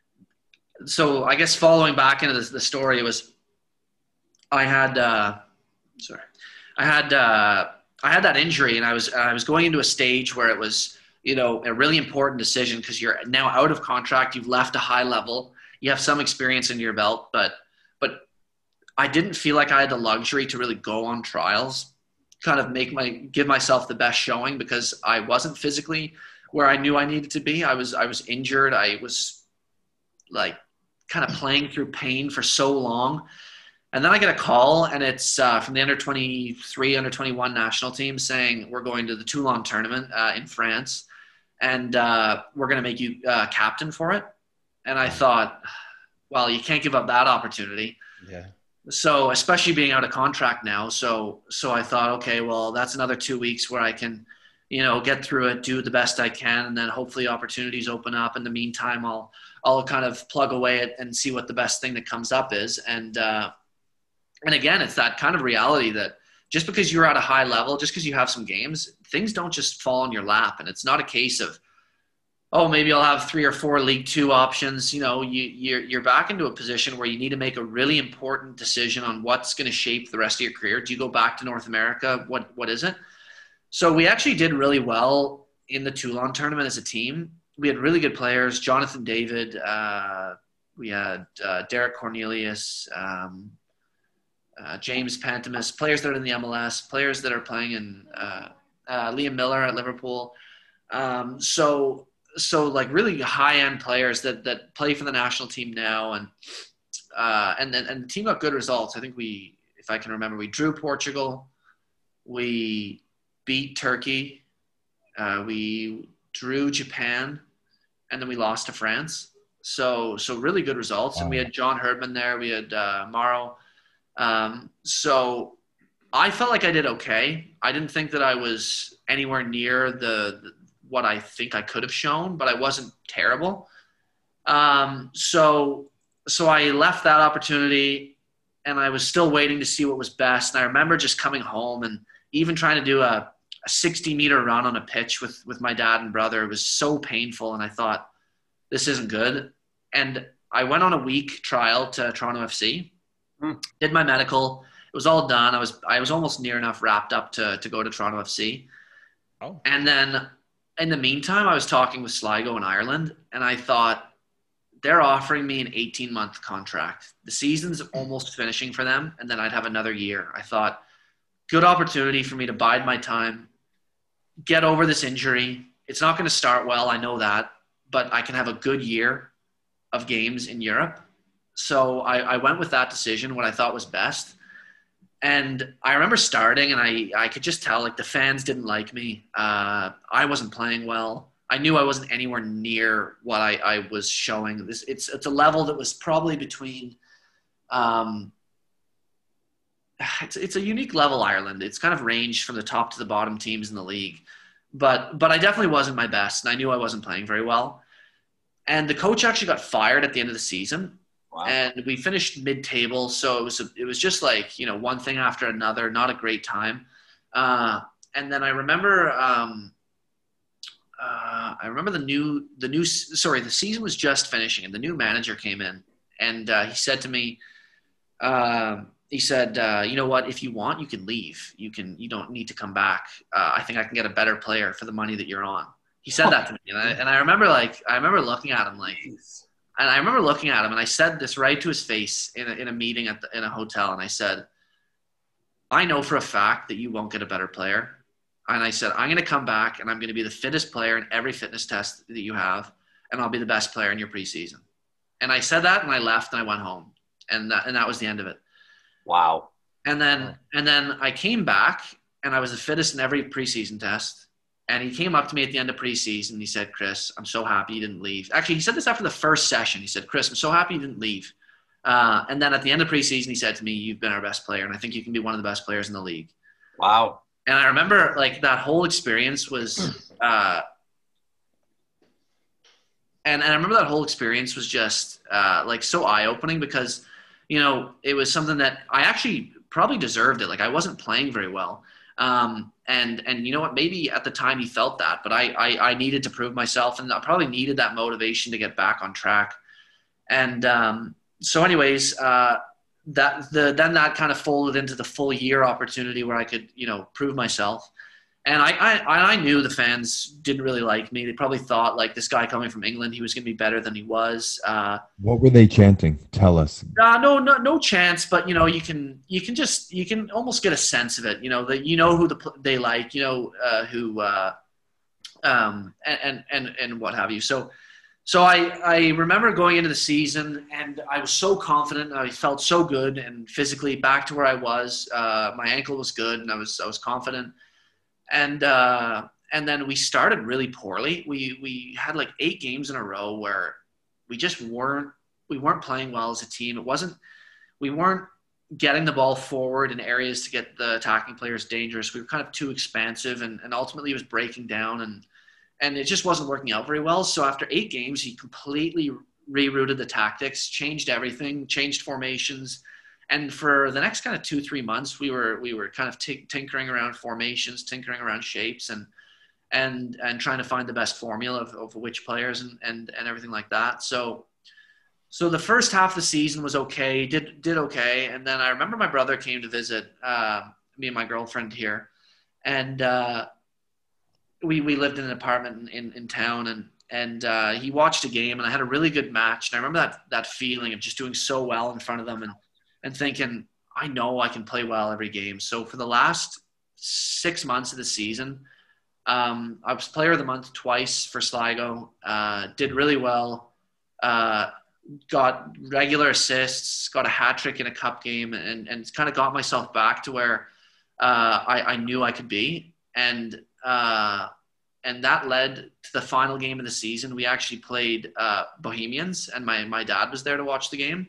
So I guess following back into the, the story, it was I had uh, sorry, I had uh, I had that injury, and I was I was going into a stage where it was you know a really important decision because you're now out of contract, you've left a high level, you have some experience in your belt, but but I didn't feel like I had the luxury to really go on trials, kind of make my give myself the best showing because I wasn't physically where I knew I needed to be. I was I was injured. I was like kind of playing through pain for so long. And then I get a call, and it's uh, from the under twenty-three, under twenty-one national team saying, we're going to the Toulon tournament uh, in France, and uh, we're going to make you uh, captain for it. And I thought, well, you can't give up that opportunity. Yeah. So especially being out of contract now. So, so I thought, okay, well, that's another two weeks where I can, you know, get through it, do the best I can, and then hopefully opportunities open up. In the meantime, I'll, I'll kind of plug away at and see what the best thing that comes up is. And, uh, and again, it's that kind of reality that just because you're at a high level, just because you have some games, things don't just fall in your lap. And it's not a case of, oh, maybe I'll have three or four League Two options. You know, you, you're, you're back into a position where you need to make a really important decision on what's going to shape the rest of your career. Do you go back to North America? What, what is it? So we actually did really well in the Toulon tournament as a team. We had really good players, Jonathan David, uh, we had uh, Derek Cornelius, um, uh, James Pantemis, players that are in the M L S, players that are playing in uh, uh, Liam Miller at Liverpool. Um, so, so like really high-end players that that play for the national team now, and uh, and then and the team got good results. I think we, if I can remember, we drew Portugal, we beat Turkey, uh, we drew Japan, and then we lost to France. So, so really good results. And we had John Herdman there. We had uh, Morrow. Um, so I felt like I did okay. I didn't think that I was anywhere near the, the what I think I could have shown, but I wasn't terrible. Um, so, so I left that opportunity, and I was still waiting to see what was best. And I remember just coming home and even trying to do a, a sixty meter run on a pitch with, with my dad and brother. It was so painful. And I thought, this isn't good. And I went on a week trial to Toronto F C, hmm. did my medical. It was all done. I was, I was almost near enough wrapped up to, to go to Toronto F C. Oh. And then in the meantime, I was talking with Sligo in Ireland, and I thought, they're offering me an eighteen month contract. The season's almost finishing for them, and then I'd have another year. I thought, good opportunity for me to bide my time, get over this injury. It's not going to start well, I know that, but I can have a good year of games in Europe. So I, I went with that decision, what I thought was best. And I remember starting, and I, I could just tell, like, the fans didn't like me. Uh, I wasn't playing well. I knew I wasn't anywhere near what I, I was showing. This it's it's a level that was probably between um, it's it's a unique level, Ireland. It's kind of ranged from the top to the bottom teams in the league. But but I definitely wasn't my best, and I knew I wasn't playing very well. And the coach actually got fired at the end of the season. Wow. And we finished mid-table, so it was a, it was just like, you know, one thing after another, not a great time. Uh, and then I remember um, uh, I remember the new the new sorry the season was just finishing, and the new manager came in, and uh, he said to me, uh, he said, uh, you know what, if you want, you can leave. You can you don't need to come back. Uh, I think I can get a better player for the money that you're on. He said that to me, and I, and I remember like I remember looking at him like. And I remember looking at him, and I said this right to his face in a, in a meeting at the, in a hotel. And I said, I know for a fact that you won't get a better player. And I said, I'm going to come back, and I'm going to be the fittest player in every fitness test that you have, and I'll be the best player in your preseason. And I said that, and I left, and I went home. And that, and that was the end of it. Wow. And then, and then I came back, and I was the fittest in every preseason test. And he came up to me at the end of preseason. He said, Chris, I'm so happy you didn't leave. Actually, he said this after the first session. He said, Chris, I'm so happy you didn't leave. Uh, and then at the end of preseason, he said to me, you've been our best player, and I think you can be one of the best players in the league. Wow. And I remember, like, that whole experience was uh, – and, and I remember that whole experience was just, uh, like, so eye-opening because, you know, it was something that I actually probably deserved it. Like, I wasn't playing very well. Um, and, and you know what, maybe at the time he felt that, but I, I, I needed to prove myself, and I probably needed that motivation to get back on track. And, um, so anyways, uh, that the, then that kind of folded into the full year opportunity where I could, you know, prove myself. And I, I, I knew the fans didn't really like me. They probably thought like this guy coming from England, he was going to be better than he was. Uh, What were they chanting? Tell us. uh, no, no, no chance. But you know, you can, you can just, you can almost get a sense of it. You know that you know who the they like. You know uh, who, uh, um, and and and what have you. So, so I I remember going into the season, and I was so confident. I felt so good, and physically back to where I was. Uh, my ankle was good, and I was I was confident. And uh, and then we started really poorly. We we had like eight games in a row where we just weren't we weren't playing well as a team. It wasn't we weren't getting the ball forward in areas to get the attacking players dangerous. We were kind of too expansive, and, and ultimately it was breaking down, and and it just wasn't working out very well. So after eight games, he completely rerouted the tactics, changed everything, changed formations. And for the next kind of two, three months, we were we were kind of t- tinkering around formations, tinkering around shapes, and and and trying to find the best formula of, of which players and, and and everything like that. So so the first half of the season was okay, did did okay, and then I remember my brother came to visit uh, me and my girlfriend here, and uh, we we lived in an apartment in in, in town, and and uh, he watched a game, and I had a really good match, and I remember that that feeling of just doing so well in front of them, and. and thinking, I know I can play well every game. So for the last six months of the season, um, I was player of the month twice for Sligo, uh, did really well, uh, got regular assists, got a hat trick in a cup game, and, and kind of got myself back to where uh, I, I knew I could be. And uh, and that led to the final game of the season. We actually played uh, Bohemians, and my, my dad was there to watch the game.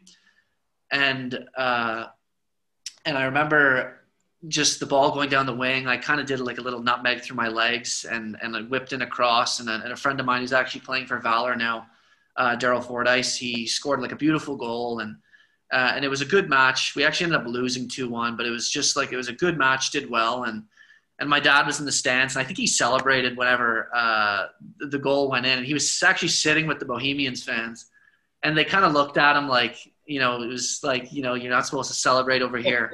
And uh, and I remember just the ball going down the wing. I kind of did like a little nutmeg through my legs, and and I whipped in across. And a, and a friend of mine who's actually playing for Valor now, uh, Daryl Fordyce, he scored like a beautiful goal, and uh, and it was a good match. We actually ended up losing two one, but it was just like it was a good match. Did well, and and my dad was in the stands, and I think he celebrated whenever uh, the goal went in. And he was actually sitting with the Bohemians fans, and they kind of looked at him like. You know, it was like, you know, you're not supposed to celebrate over here.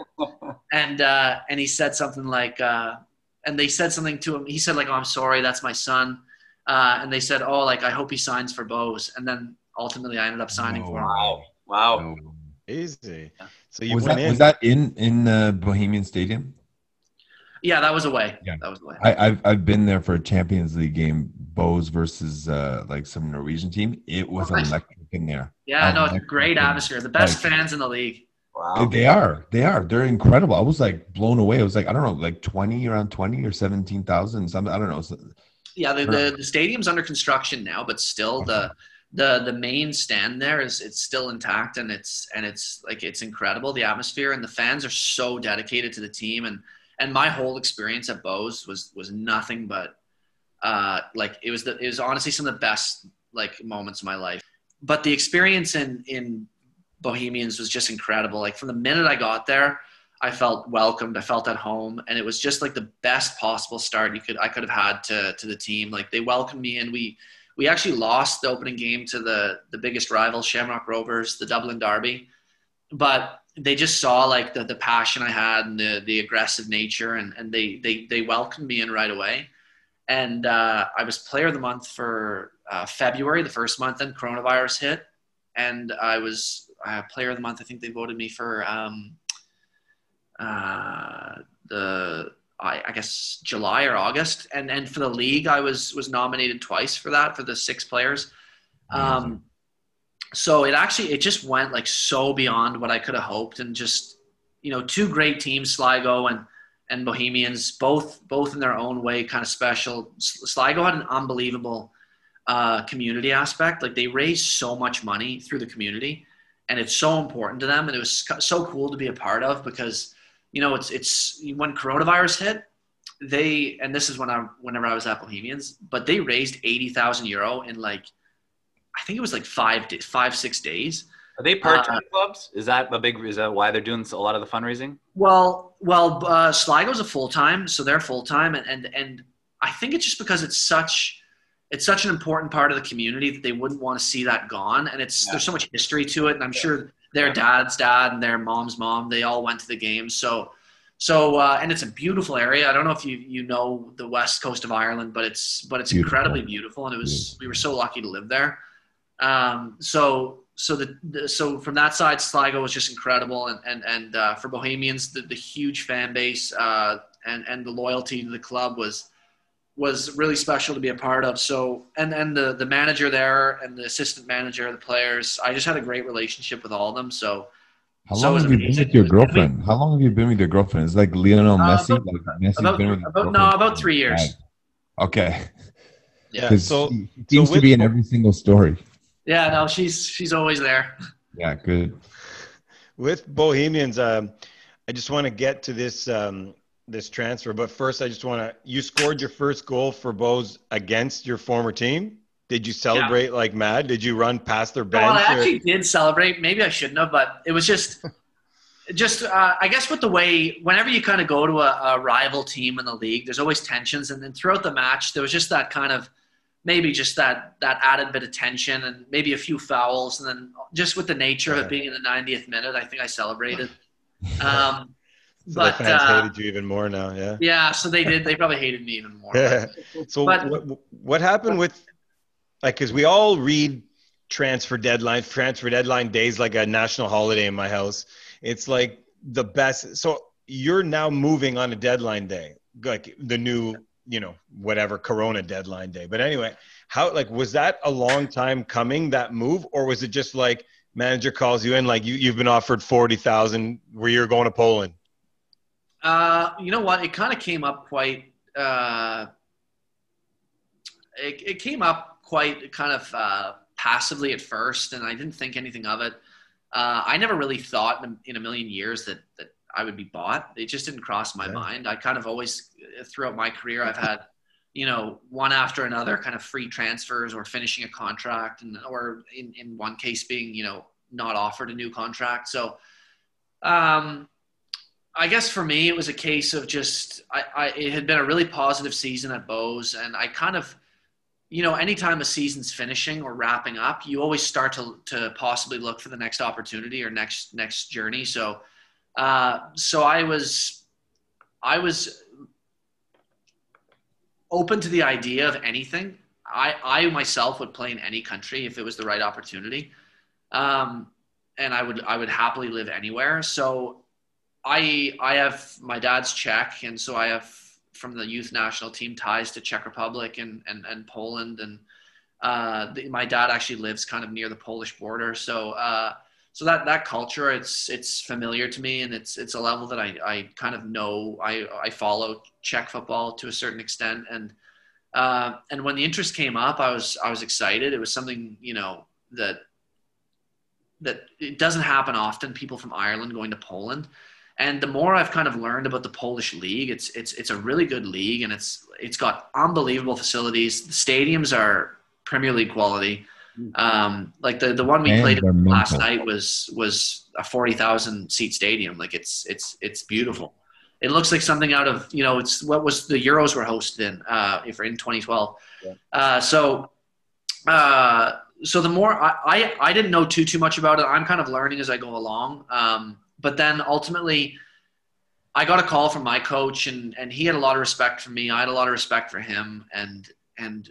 And uh, and he said something like, uh, and they said something to him. He said like, oh, I'm sorry, that's my son. Uh, and they said, oh, like, I hope he signs for Bose. And then ultimately I ended up signing No. for him. Wow. Wow. No. Easy. So you Was went that, in. was that in in uh, Bohemian Stadium? Yeah, that was away. Yeah. That was away. I, I've I've been there for a Champions League game, Bose versus uh, like some Norwegian team. It was Oh, nice. electric in there. Yeah, no, it's a Electric great in- atmosphere. The best like- fans in the league. Wow. They are. They are. They're incredible. I was like blown away. I was like, I don't know, like twenty, around twenty or seventeen thousand. Something. I don't know. So- Yeah, the, the, the stadium's under construction now, but still the the the main stand there is it's still intact, and it's and it's like it's incredible, the atmosphere, and the fans are so dedicated to the team, and and my whole experience at Bose was was nothing but uh like it was the it was honestly some of the best like moments of my life. But the experience in in Bohemians was just incredible. Like from the minute I got there, I felt welcomed. I felt at home, and it was just like the best possible start you could I could have had to to the team. Like they welcomed me, and we we actually lost the opening game to the the biggest rival, Shamrock Rovers, the Dublin Derby, but they just saw like the the passion I had and the the aggressive nature, and and they they they welcomed me in right away. And uh, I was player of the month for uh, February, the first month, then coronavirus hit, and I was uh, player of the month. I think they voted me for. Um, Uh, the I, I guess July or August, and and for the league, I was was nominated twice for that for the six players. Um, so it actually it just went like so beyond what I could have hoped, and just you know two great teams, Sligo and and Bohemians, both both in their own way, kind of special. Sligo had an unbelievable uh, community aspect. Like they raised so much money through the community, and it's so important to them, and it was so cool to be a part of because. You know, it's it's when coronavirus hit, they and this is when I whenever I was at Bohemians, but they raised eighty thousand euro in like, I think it was like five five six days, Are they part-time uh, clubs? Is that a big? Is that why they're doing a lot of the fundraising? Well, well, uh, Sligo's a full time, so they're full time, and, and and I think it's just because it's such it's such an important part of the community that they wouldn't want to see that gone, and it's yeah. there's so much history to it, and I'm sure their dad's dad and their mom's mom, they all went to the games, so so uh, and it's a beautiful area. I don't know if you you know the west coast of Ireland, but it's but it's beautiful. Incredibly beautiful, and it was we were so lucky to live there. Um, so. So the, the so from that side, Sligo was just incredible, and and and uh, for Bohemians, the, the huge fan base uh, and and the loyalty to the club was was really special to be a part of. So and and the the manager there and the assistant manager, the players, I just had a great relationship with all of them. So how so long have you been with your girlfriend? We, how long have you been with your girlfriend? It's like Lionel Messi. Uh, about, like Messi's about, been with about no, about three years. Okay. Yeah. So he seems so to be in every single story. Yeah, no, she's she's always there. Yeah, good. With Bohemians, um, I just want to get to this um, this transfer, but first, I just want to. You scored your first goal for Bows against your former team. Did you celebrate yeah. like mad? Did you run past their bench? Well, I or? actually did celebrate. Maybe I shouldn't have, but it was just, just uh, I guess with the way whenever you kind of go to a, a rival team in the league, there's always tensions, and then throughout the match, there was just that kind of. Maybe just that that added bit of tension and maybe a few fouls. And then just with the nature of it being in the ninetieth minute, I think I celebrated. Um, so but the fans uh, hated you even more now, yeah? Yeah, so they did. They probably hated me even more. Yeah. But, so but, what, what happened with – like because we all read transfer deadline, transfer deadline days like a national holiday in my house. It's like the best – so you're now moving on a deadline day, like the new – you know, whatever Corona deadline day. But anyway, how, like, was that a long time coming, that move? Or was it just like manager calls you in, like you, you've been offered forty thousand where you're going to Poland? Uh, you know what? It kind of came up quite, uh, it, it came up quite kind of uh, passively at first. And I didn't think anything of it. Uh, I never really thought in a, in a million years that, that, I would be bought. It just didn't cross my yeah. mind. I kind of always, throughout my career, I've had, you know, one after another kind of free transfers or finishing a contract and, or in, in one case being, you know, not offered a new contract. So um, I guess for me, it was a case of just, I, I, it had been a really positive season at Bows. And I kind of, you know, anytime a season's finishing or wrapping up, you always start to, to possibly look for the next opportunity or next, next journey. So Uh, so I was, I was open to the idea of anything. I, I myself would play in any country if it was the right opportunity. Um, and I would, I would happily live anywhere. So I, I have my dad's Czech. And so I have from the youth national team ties to Czech Republic and, and, and Poland. And, uh, the, my dad actually lives kind of near the Polish border. So, uh, So that, that culture, it's it's familiar to me, and it's it's a level that I, I kind of know. I, I follow Czech football to a certain extent, and uh, and when the interest came up, I was I was excited. It was something, you know, that that it doesn't happen often. People from Ireland going to Poland, and the more I've kind of learned about the Polish league, it's it's it's a really good league, and it's it's got unbelievable facilities. The stadiums are Premier League quality. Um, like the, the one we and played last night was, was a forty thousand seat stadium. Like it's, it's, it's beautiful. It looks like something out of, you know, it's what was the Euros were hosted in, uh, if in twenty twelve. Yeah. Uh, so, uh, so the more I, I, I didn't know too, too much about it. I'm kind of learning as I go along. Um, but then ultimately I got a call from my coach, and, and he had a lot of respect for me. I had a lot of respect for him, and, and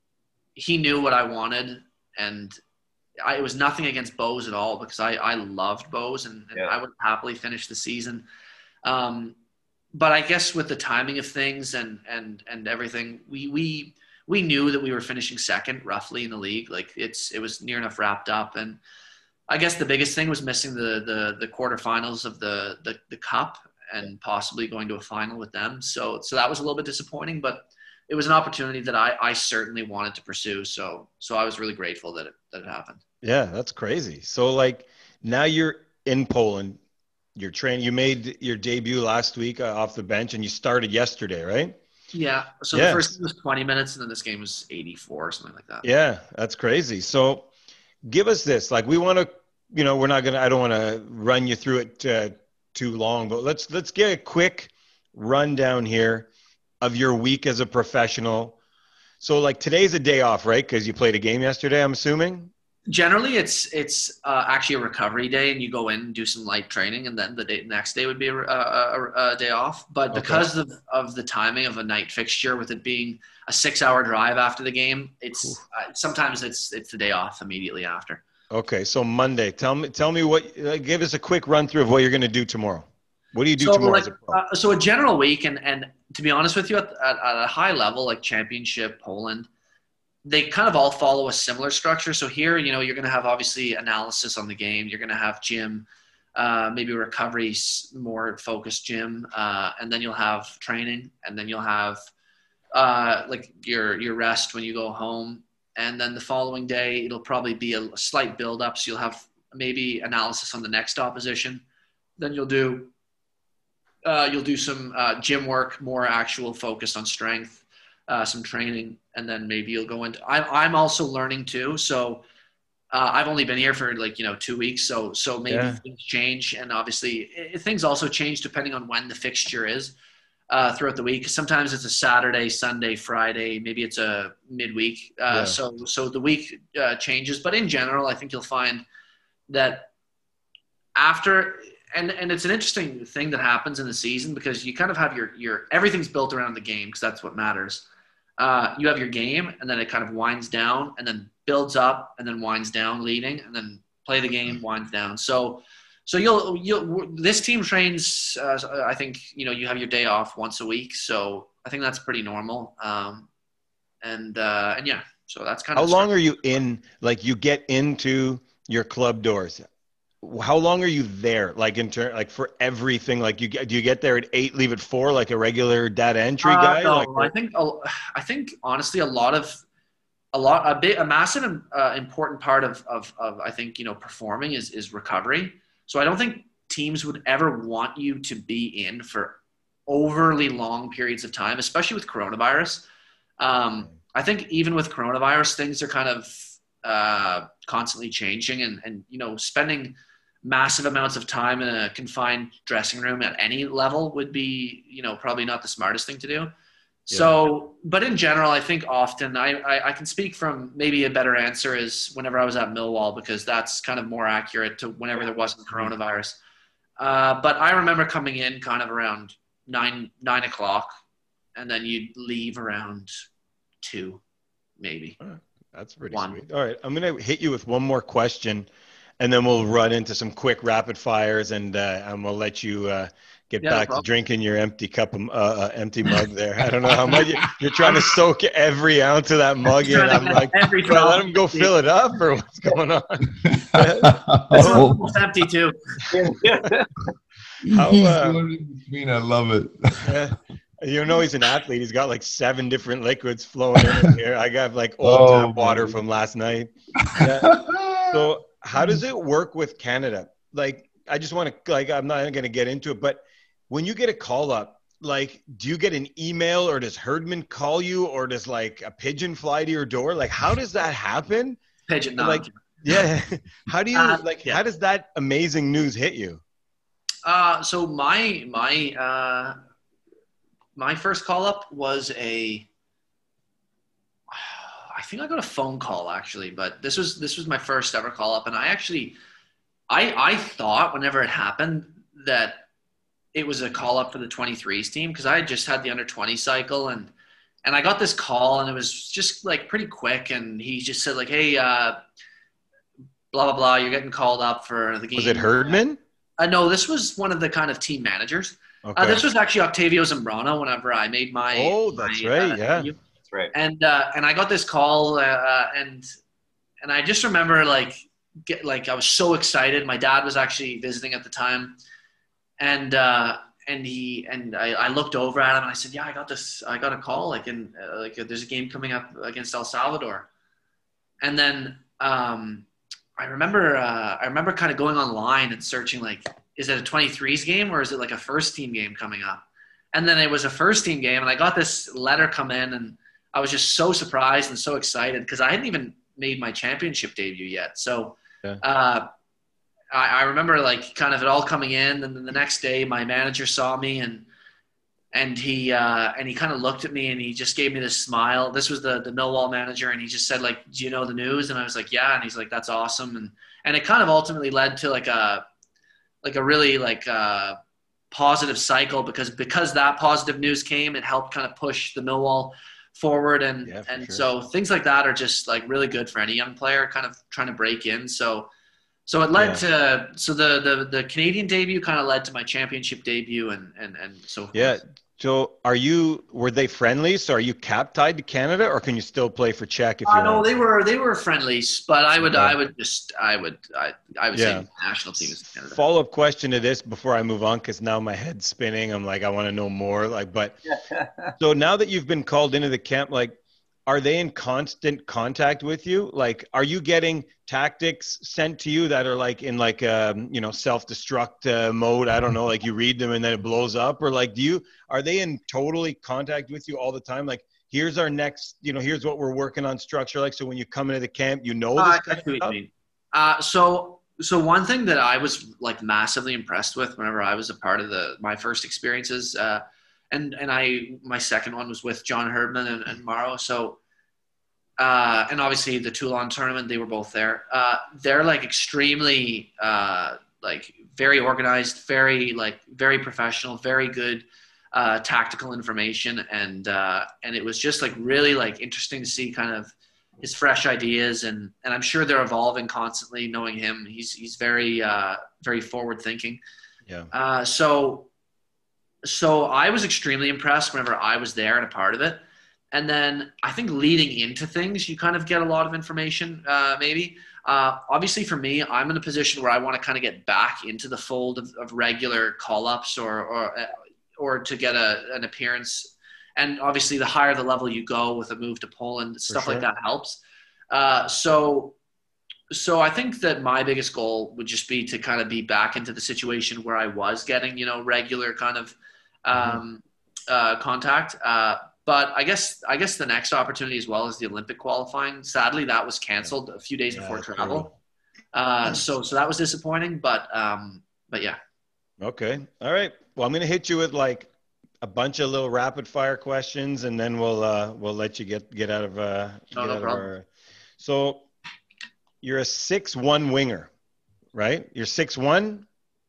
he knew what I wanted. And I, it was nothing against Bows at all, because I, I loved Bows, and, and yeah. I would happily finish the season. Um, but I guess with the timing of things and, and, and everything, we, we, we knew that we were finishing second roughly in the league. Like it's, it was near enough wrapped up. And I guess the biggest thing was missing the, the, the quarterfinals of the, the, the cup and possibly going to a final with them. So, so that was a little bit disappointing, but it was an opportunity that I, I certainly wanted to pursue. So, so I was really grateful that it, that it happened. Yeah, that's crazy. So like now you're in Poland, you're training, you made your debut last week uh, off the bench, and you started yesterday, right? Yeah. So yeah. the first game was twenty minutes, and then this game was eighty-four or something like that. Yeah, that's crazy. So give us this, like, we want to you know, we're not gonna. I don't want to run you through it uh, too long, but let's let's get a quick rundown here of your week as a professional. So, like today's a day off, right? Because you played a game yesterday, I'm assuming. Generally, it's it's uh, actually a recovery day, and you go in and do some light training, and then the day, next day would be a, a, a day off. But Okay. because of, of the timing of a night fixture, with it being a six-hour drive after the game, it's uh, sometimes it's it's the day off immediately after. Okay, so Monday. Tell me, tell me what. Uh, give us a quick run through of what you're going to do tomorrow. What do you do So, tomorrow? like, as a pro? uh, so a general week, and and to be honest with you, at, at, at a high level, like Championship, Poland, they kind of all follow a similar structure. So here, you know, you're going to have obviously analysis on the game. You're going to have gym, uh, maybe recovery, more focused gym, uh, and then you'll have training, and then you'll have uh, like your your rest when you go home, and then the following day it'll probably be a slight build up. So you'll have maybe analysis on the next opposition. Then you'll do uh, you'll do some uh, gym work, more actual focused on strength. Uh, some training, and then maybe you'll go into. I'm I'm also learning too, so uh, I've only been here for like you know two weeks, so so maybe Yeah. things change, and obviously it, things also change depending on when the fixture is uh, throughout the week. Sometimes it's a Saturday, Sunday, Friday, maybe it's a midweek. Uh, Yeah. So so the week uh, changes, but in general, I think you'll find that after. And, and it's an interesting thing that happens in the season because you kind of have your, your everything's built around the game because that's what matters. Uh, you have your game, and then it kind of winds down, and then builds up, and then winds down, leading, and then play the game, winds down. So, so you'll you'll this team trains. Uh, I think you know you have your day off once a week, so I think that's pretty normal. Um, and uh, and yeah, so that's kind How of long are you in? Like you get into your club doors. How long are you there? Like in turn, like for everything. Like you get, do you get there at eight, leave at four, like a regular data entry Uh, guy? no, Like, I think I think honestly a lot of a lot a bit a massive uh, important part of, of of I think you know performing is is recovery. So I don't think teams would ever want you to be in for overly long periods of time, especially with coronavirus. Um, I think even with coronavirus, things are kind of uh, constantly changing, and and you know spending massive amounts of time in a confined dressing room at any level would be, you know, probably not the smartest thing to do. So, but in general, I think often I, I, I can speak from maybe a better answer is whenever I was at Millwall, because that's kind of more accurate to whenever there wasn't coronavirus. Uh, but I remember coming in kind of around nine, nine o'clock, and then you'd leave around two, maybe. that's pretty One. sweet. All right, I'm gonna hit you with one more question, and then we'll run into some quick rapid fires, and uh, and we'll let you uh, get Yeah, no back to problem. drinking your empty cup of uh, uh, empty mug there. I don't know how much you, you're trying to soak every ounce of that mug in. Trying to I'm get like, every do I let drop. him go fill it up, or what's going on? It's Oh, almost empty too. How, he's uh, going in between. I love it. Yeah. You know he's an athlete. He's got like seven different liquids flowing in here. I got like old Oh, tap water my. from last night. Yeah. So how does it work with Canada? Like, I just want to, like, I'm not going to get into it, but when you get a call up, like, do you get an email, or does Herdman call you, or does like a pigeon fly to your door? Like, how does that happen? Pigeon, no. Like, yeah. How do you, Uh, like, yeah. how does that amazing news hit you? Uh, so my my uh, my first call up was a. I think I got a phone call actually, but this was this was my first ever call up, and I actually, I I thought whenever it happened that it was a call up for the twenty-threes team because I had just had the under twenty cycle, and and I got this call, and it was just like pretty quick, and he just said like, hey, uh, blah blah blah, you're getting called up for the game. Was it Herdman? Uh, no, this was one of the kind of team managers. Okay. Uh, this was actually Octavio Zambrano whenever I made my. Oh, that's my, right, uh, yeah. interview. That's right. And uh, and I got this call, uh, and and I just remember like get like I was so excited. My dad was actually visiting at the time, and uh, and he and I, I looked over at him and I said, yeah, I got this. I got a call like in uh, like uh, there's a game coming up against El Salvador, and then um, I remember uh, I remember kind of going online and searching like, is it a twenty-threes game or is it like a first team game coming up? And then it was a first team game, and I got this letter come in, and I was just so surprised and so excited because I hadn't even made my championship debut yet. So, Yeah. uh, I, I remember like kind of it all coming in, and then the next day my manager saw me and and he uh, and he kind of looked at me and he just gave me this smile. This was the the Millwall manager, and he just said like, "Do you know the news?" And I was like, "Yeah." And he's like, "That's awesome." And and it kind of ultimately led to like a like a really like uh, positive cycle because because that positive news came, it helped kind of push the Millwall forward, and Yeah, for and sure. so things like that are just like really good for any young player kind of trying to break in. So. So it led Yeah. to so the, the the Canadian debut kind of led to my championship debut and and and so forth. Yeah. So are you, were they friendly? So are you cap tied to Canada or can you still play for Czech if you Uh, no, want? they were they were friendlies, but I would Okay. I would just I would I I would Yeah. say national team is Canada. Follow up question to this before I move on, because now my head's spinning. I'm like, I want to know more. Like, but so now that you've been called into the camp, like, are they in constant contact with you? Like, are you getting tactics sent to you that are like in like um, you know, self-destruct uh, mode? I don't know, like you read them and then it blows up, or like, do you, are they in totally contact with you all the time? Like, here's our next, you know, here's what we're working on structure. Like, so when you come into the camp, you know Uh, this I kind see of what you stuff? mean. Uh, so so one thing that I was like massively impressed with whenever I was a part of the my first experiences, uh, and and I my second one was with John Herdman and, and Morrow. So. Uh, and obviously the Toulon tournament, they were both there. Uh, they're like extremely, uh, like very organized, very like very professional, very good uh, tactical information, and uh, and it was just like really like interesting to see kind of his fresh ideas, and and I'm sure they're evolving constantly. Knowing him, he's he's very uh, very forward thinking. Yeah. Uh, so so I was extremely impressed whenever I was there and a part of it. And then I think leading into things, you kind of get a lot of information, uh, maybe. Uh, obviously, for me, I'm in a position where I want to kind of get back into the fold of, of regular call-ups or or or to get a, an appearance. And obviously, the higher the level you go with a move to Poland, stuff sure. like that helps. Uh, so, so I think that my biggest goal would just be to kind of be back into the situation where I was getting, you know, regular kind of um, uh, contact. Uh, But I guess I guess the next opportunity as well is the Olympic qualifying. Sadly, that was canceled a few days Yeah, before that's travel. Uh, so so that was disappointing. But um, but yeah. Okay. All right. Well, I'm going to hit you with like a bunch of little rapid fire questions, and then we'll uh, we'll let you get get out of uh, No, get no out of problem. our. So you're a six one winger, right? You're six one.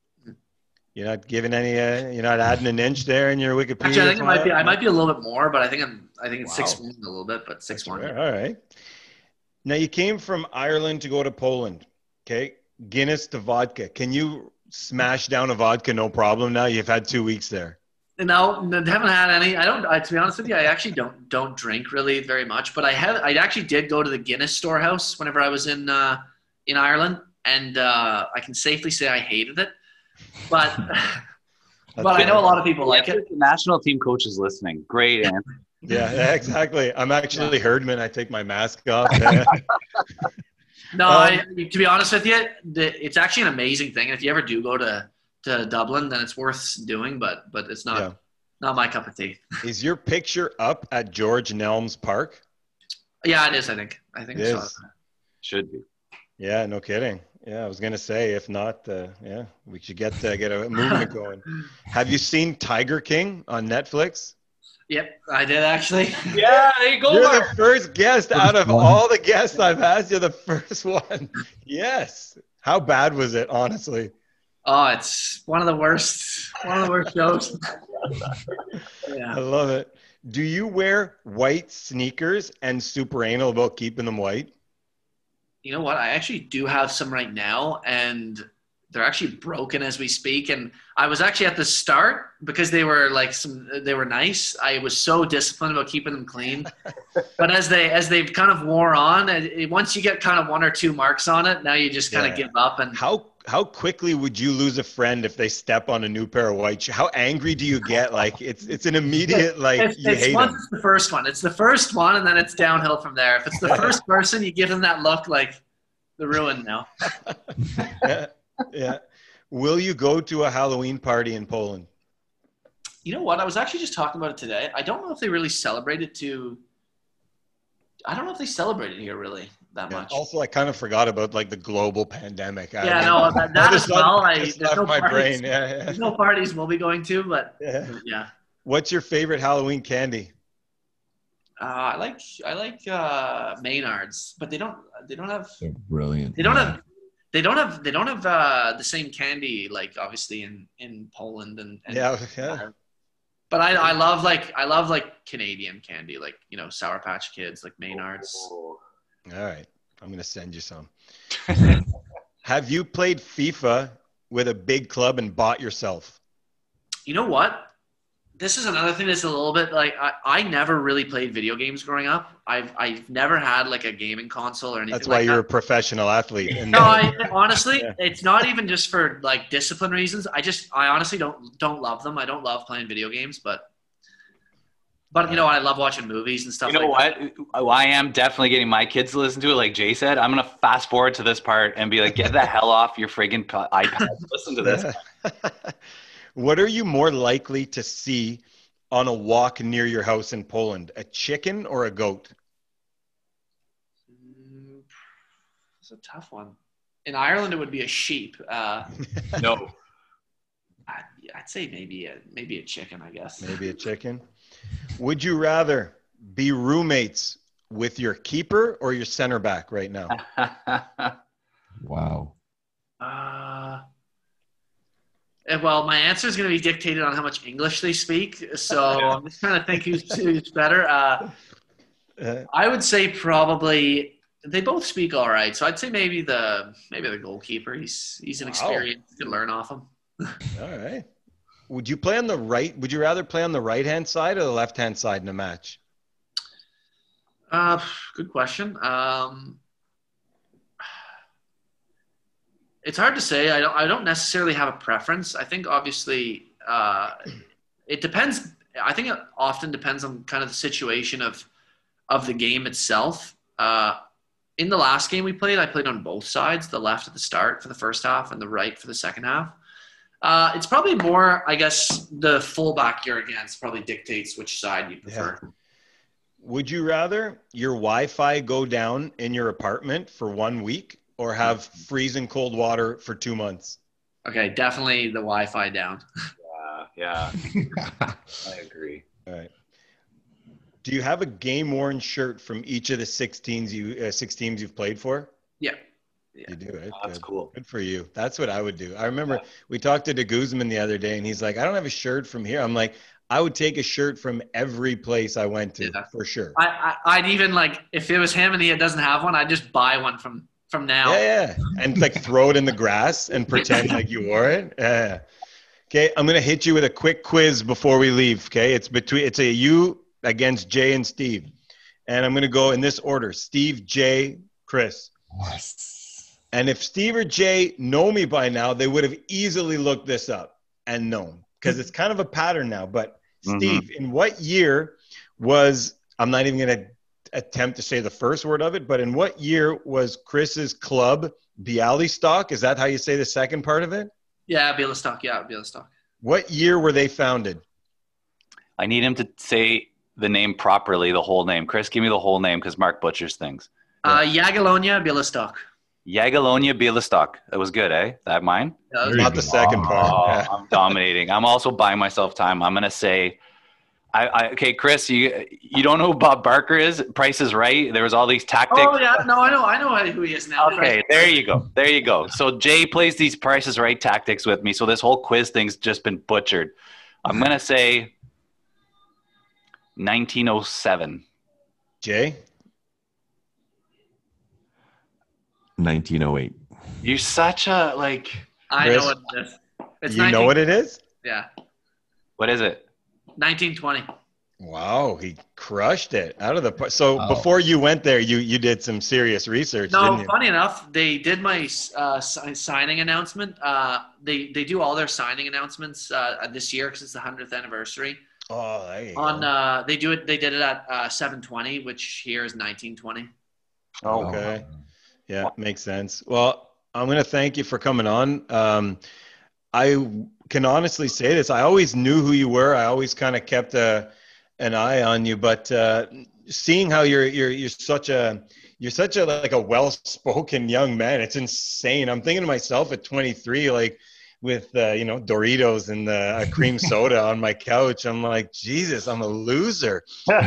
You're not giving any. Uh, you're not adding an inch there in your Wikipedia. Actually, I think it might be I file? might be a little bit more, but I think I'm I think it's Wow. six one a little bit, but six That's one. rare. All right. Now you came from Ireland to go to Poland. Okay. Guinness to vodka. Can you smash down a vodka? No problem. Now you've had two weeks there. No, no, haven't had any. I don't. I, to be honest with you, I actually don't don't drink really very much. But I had. I actually did go to the Guinness storehouse whenever I was in uh, in Ireland, and uh, I can safely say I hated it. But but I know a lot of people like it. The national team coach is listening. Great answer. Yeah, yeah, exactly. I'm actually Herdman. I take my mask off. Yeah. No, Um, I, to be honest with you, the, it's actually an amazing thing. And if you ever do go to, to Dublin, then it's worth doing. But but it's not Yeah. not my cup of tea. Is your picture up at George Nelms Park? Yeah, it is. I think. I think It so. is. Should be. Yeah, no kidding. Yeah, I was gonna say, if not, uh, yeah, we should get uh, get a movement going. Have you seen Tiger King on Netflix? Yep, I did actually. Yeah, there you go. You're Mark. the first guest out of one. all the guests I've asked. You're the first one. Yes. How bad was it, honestly? Oh, it's one of the worst. One of the worst shows. I Yeah. love it. Do you wear white sneakers and super anal about keeping them white? You know what? I actually do have some right now, and they're actually broken as we speak. And I was actually at the start because they were like some, they were nice. I was so disciplined about keeping them clean. But as they as they've kind of wore on, it, it- once you get kind of one or two marks on it, now you just kind Yeah. of give up. And How how quickly would you lose a friend if they step on a new pair of white shoes? How angry do you get? Like it's it's an immediate like it's, you it's hate once them. it's the first one. It's the first one, and then it's downhill from there. If it's the first person, you give them that look like the ruin now. Yeah, yeah. Will you go to a Halloween party in Poland? You know what? I was actually just talking about it today. I don't know if they really celebrate it to. I don't know if they celebrate it here really. that Yeah. much. Also, I kind of forgot about like the global pandemic. I Yeah, mean, no, that, that just as well. left- I just there's left no my parties. brain. Yeah, yeah. There's no parties we'll be going to, but Yeah. yeah. What's your favorite Halloween candy? Uh, I like I like uh, Maynards, but they don't they don't have They're brilliant. they don't Yeah. have they don't have they don't have uh, the same candy like obviously in, in Poland and, and Yeah, yeah. But I, I love like I love like Canadian candy, like you know Sour Patch Kids, like Maynards. Oh. All right, I'm gonna send you some. Have you played FIFA with a big club and bought yourself? You know what? This is another thing that's a little bit like I, I never really played video games growing up. I've I've never had like a gaming console or anything. That's why like you're a that. professional athlete. And No, I honestly, Yeah. it's not even just for like discipline reasons. I just I honestly don't don't love them. I don't love playing video games, but but you know I love watching movies and stuff. You know like what? Oh, I am definitely getting my kids to listen to it. Like Jay said, I'm gonna fast forward to this part and be like, "Get the hell off your friggin' p- iPad! Listen to this." What are you more likely to see on a walk near your house in Poland? A chicken or a goat? Mm, it's a tough one. In Ireland, it would be a sheep. Uh, No. I'd, I'd say maybe a maybe a chicken. I guess. Maybe a chicken. Would you rather be roommates with your keeper or your center back right now? Wow. Uh, eh, well, my answer is going to be dictated on how much English they speak. So I'm just trying to think who's, who's better. Uh, Uh, I would say probably they both speak all right. So I'd say maybe the maybe the goalkeeper. He's he's an Wow. experience. You can learn off him. all right. Would you play on the right? Would you rather play on the right hand side or the left hand side in a match? Uh, good question. Um, it's hard to say. I don't. I don't necessarily have a preference. I think obviously uh, it depends. I think it often depends on kind of the situation of of the game itself. Uh, in the last game we played, I played on both sides, the left at the start for the first half and the right for the second half. Uh, it's probably more, I guess, the fullback you're against probably dictates which side you prefer. Yeah. Would you rather your Wi-Fi go down in your apartment for one week or have freezing cold water for two months? Okay, definitely the Wi-Fi down. Yeah, yeah, I agree. All right. Do you have a game-worn shirt from each of the six teams you uh, six teams you've played for? Yeah. Yeah. You do, right? Oh, that's Good. cool. Good for you. That's what I would do. I remember we talked to De Guzman the other day, and he's like, "I don't have a shirt from here." I'm like, "I would take a shirt from every place I went to Yeah. for sure." I, I, I'd even like, if it was him and he doesn't have one, I'd just buy one from, from now. Yeah, yeah, and like throw it in the grass and pretend like you wore it. Yeah. Okay, I'm gonna hit you with a quick quiz before we leave. Okay, it's between it's a you against Jay and Steve, and I'm gonna go in this order: Steve, Jay, Chris. And if Steve or Jay know me by now, they would have easily looked this up and known because it's kind of a pattern now. But Mhm. Steve, in what year was, I'm not even going to attempt to say the first word of it, but in what year was Chris's club Bialystok? Is that how you say the second part of it? Yeah, Bialystok. Yeah, Bialystok. What year were they founded? I need him to say the name properly, the whole name. Chris, give me the whole name because Mark butchers things. Uh, Jagiellonia, Bialystok. Jagiellonia Bialystok. That was good, eh? That mine? That was- Very Not the good. second Oh, part. I'm dominating. I'm also buying myself time. I'm gonna say, I, I okay, Chris, you you don't know who Bob Barker is? Price is Right. There was all these tactics. Oh yeah, no, I know, I know who he is now. Okay, there you go. There you go. So Jay plays these Price is Right tactics with me. So this whole quiz thing's just been butchered. I'm gonna say nineteen oh seven. Jay? nineteen oh eight. You're such a like. I Chris, know what it is. It's you know what it is? Yeah, What is it? nineteen twenty. Wow, he crushed it out of the par- so Wow. before you went there, you you did some serious research, No, didn't you? funny enough, they did my uh, si- signing announcement. Uh, they they do all their signing announcements uh, this year because it's the hundredth anniversary. Oh, there you On go. uh, they do it. They did it at uh, seven twenty, which here is nineteen twenty. Okay. Yeah, makes sense. Well, I'm going to thank you for coming on. Um, I can honestly say this. I always knew who you were. I always kind of kept a, an eye on you, but uh, seeing how you're, you're, you're such a, you're such a like a well-spoken young man. It's insane. I'm thinking to myself at twenty-three, like with uh, you know, Doritos and uh, a cream soda on my couch. I'm like, Jesus, I'm a loser.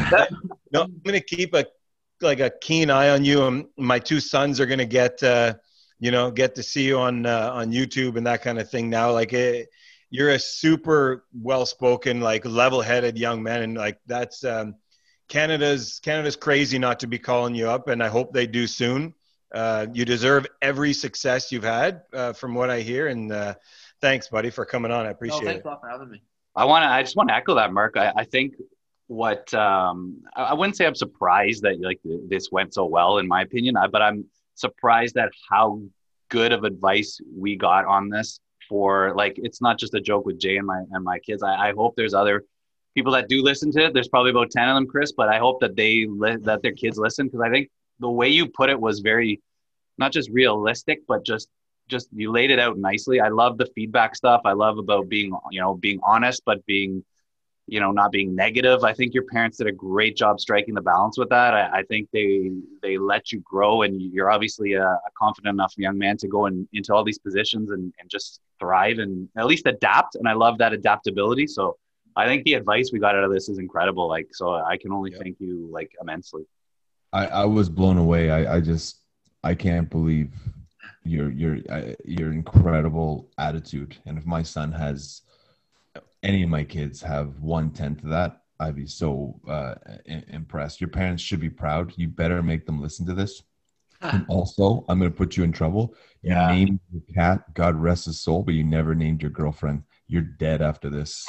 No, I'm gonna keep a like a keen eye on you. And my two sons are gonna get uh, you know, get to see you on uh, on YouTube and that kind of thing now. Like it, you're a super well-spoken, like level-headed young man, and like that's um, Canada's Canada's crazy not to be calling you up, and I hope they do soon. Uh, you deserve every success you've had, uh, from what I hear, and uh, thanks, buddy, for coming on. I appreciate no, thanks it. a lot for having me. I want to. I just want to echo that, Mark. I, I think what um, I, I wouldn't say I'm surprised that like this went so well, in my opinion, I, but I'm surprised at how good of advice we got on this. For like, it's not just a joke with Jay and my and my kids. I, I hope there's other people that do listen to it. There's probably about ten of them, Chris, but I hope that they li- that their kids listen, because I think the way you put it was very not just realistic, but just just you laid it out nicely. I love the feedback stuff. I love about being, you know, being honest, but being, you know, not being negative. I think your parents did a great job striking the balance with that. I, I think they they let you grow, and you're obviously a, a confident enough young man to go in, into all these positions and, and just thrive and at least adapt. And I love that adaptability. So I think the advice we got out of this is incredible. Like, so I can only yeah. thank you like immensely. I, I was blown away. I, I just, I can't believe your, your, uh, your incredible attitude. And if my son has, any of my kids have one tenth of that, I'd be so uh, I- impressed. Your parents should be proud. You better make them listen to this. And also, I'm going to put you in trouble. You Yeah. named your cat, God rest his soul, but you never named your girlfriend. You're dead after this.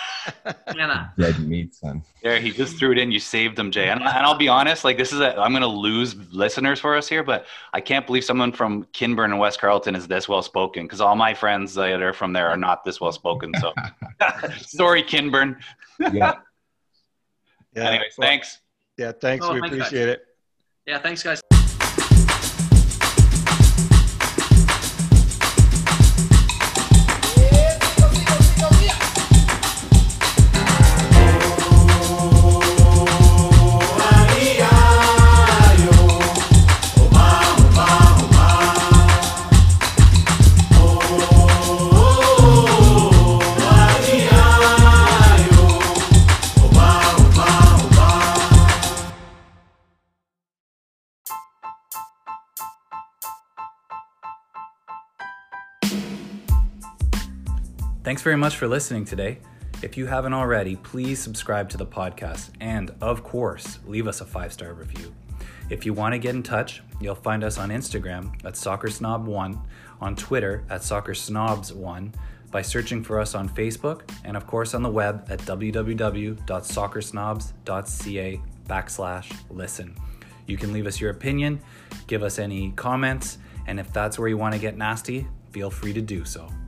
Anna. Dead meat, son. There, he just threw it in. You saved him, Jay. And, and I'll be honest, like this is a, I'm going to lose listeners for us here, but I can't believe someone from Kinburn and West Carleton is this well spoken, because all my friends that are from there are not this well spoken. So, sorry, Kinburn. Yeah. Yeah. Anyways, Well, thanks. Yeah. Thanks. Oh, we thanks, appreciate guys. it. Yeah, thanks, guys. Thanks very much for listening today. If you haven't already, please subscribe to the podcast and, of course, leave us a five-star review. If you want to get in touch, you'll find us on Instagram at soccer snob one, on Twitter at soccer snobs one, by searching for us on Facebook, and of course on the web at www.soccersnobs.ca backslash listen. You can leave us your opinion, give us any comments, and if that's where you want to get nasty, feel free to do so.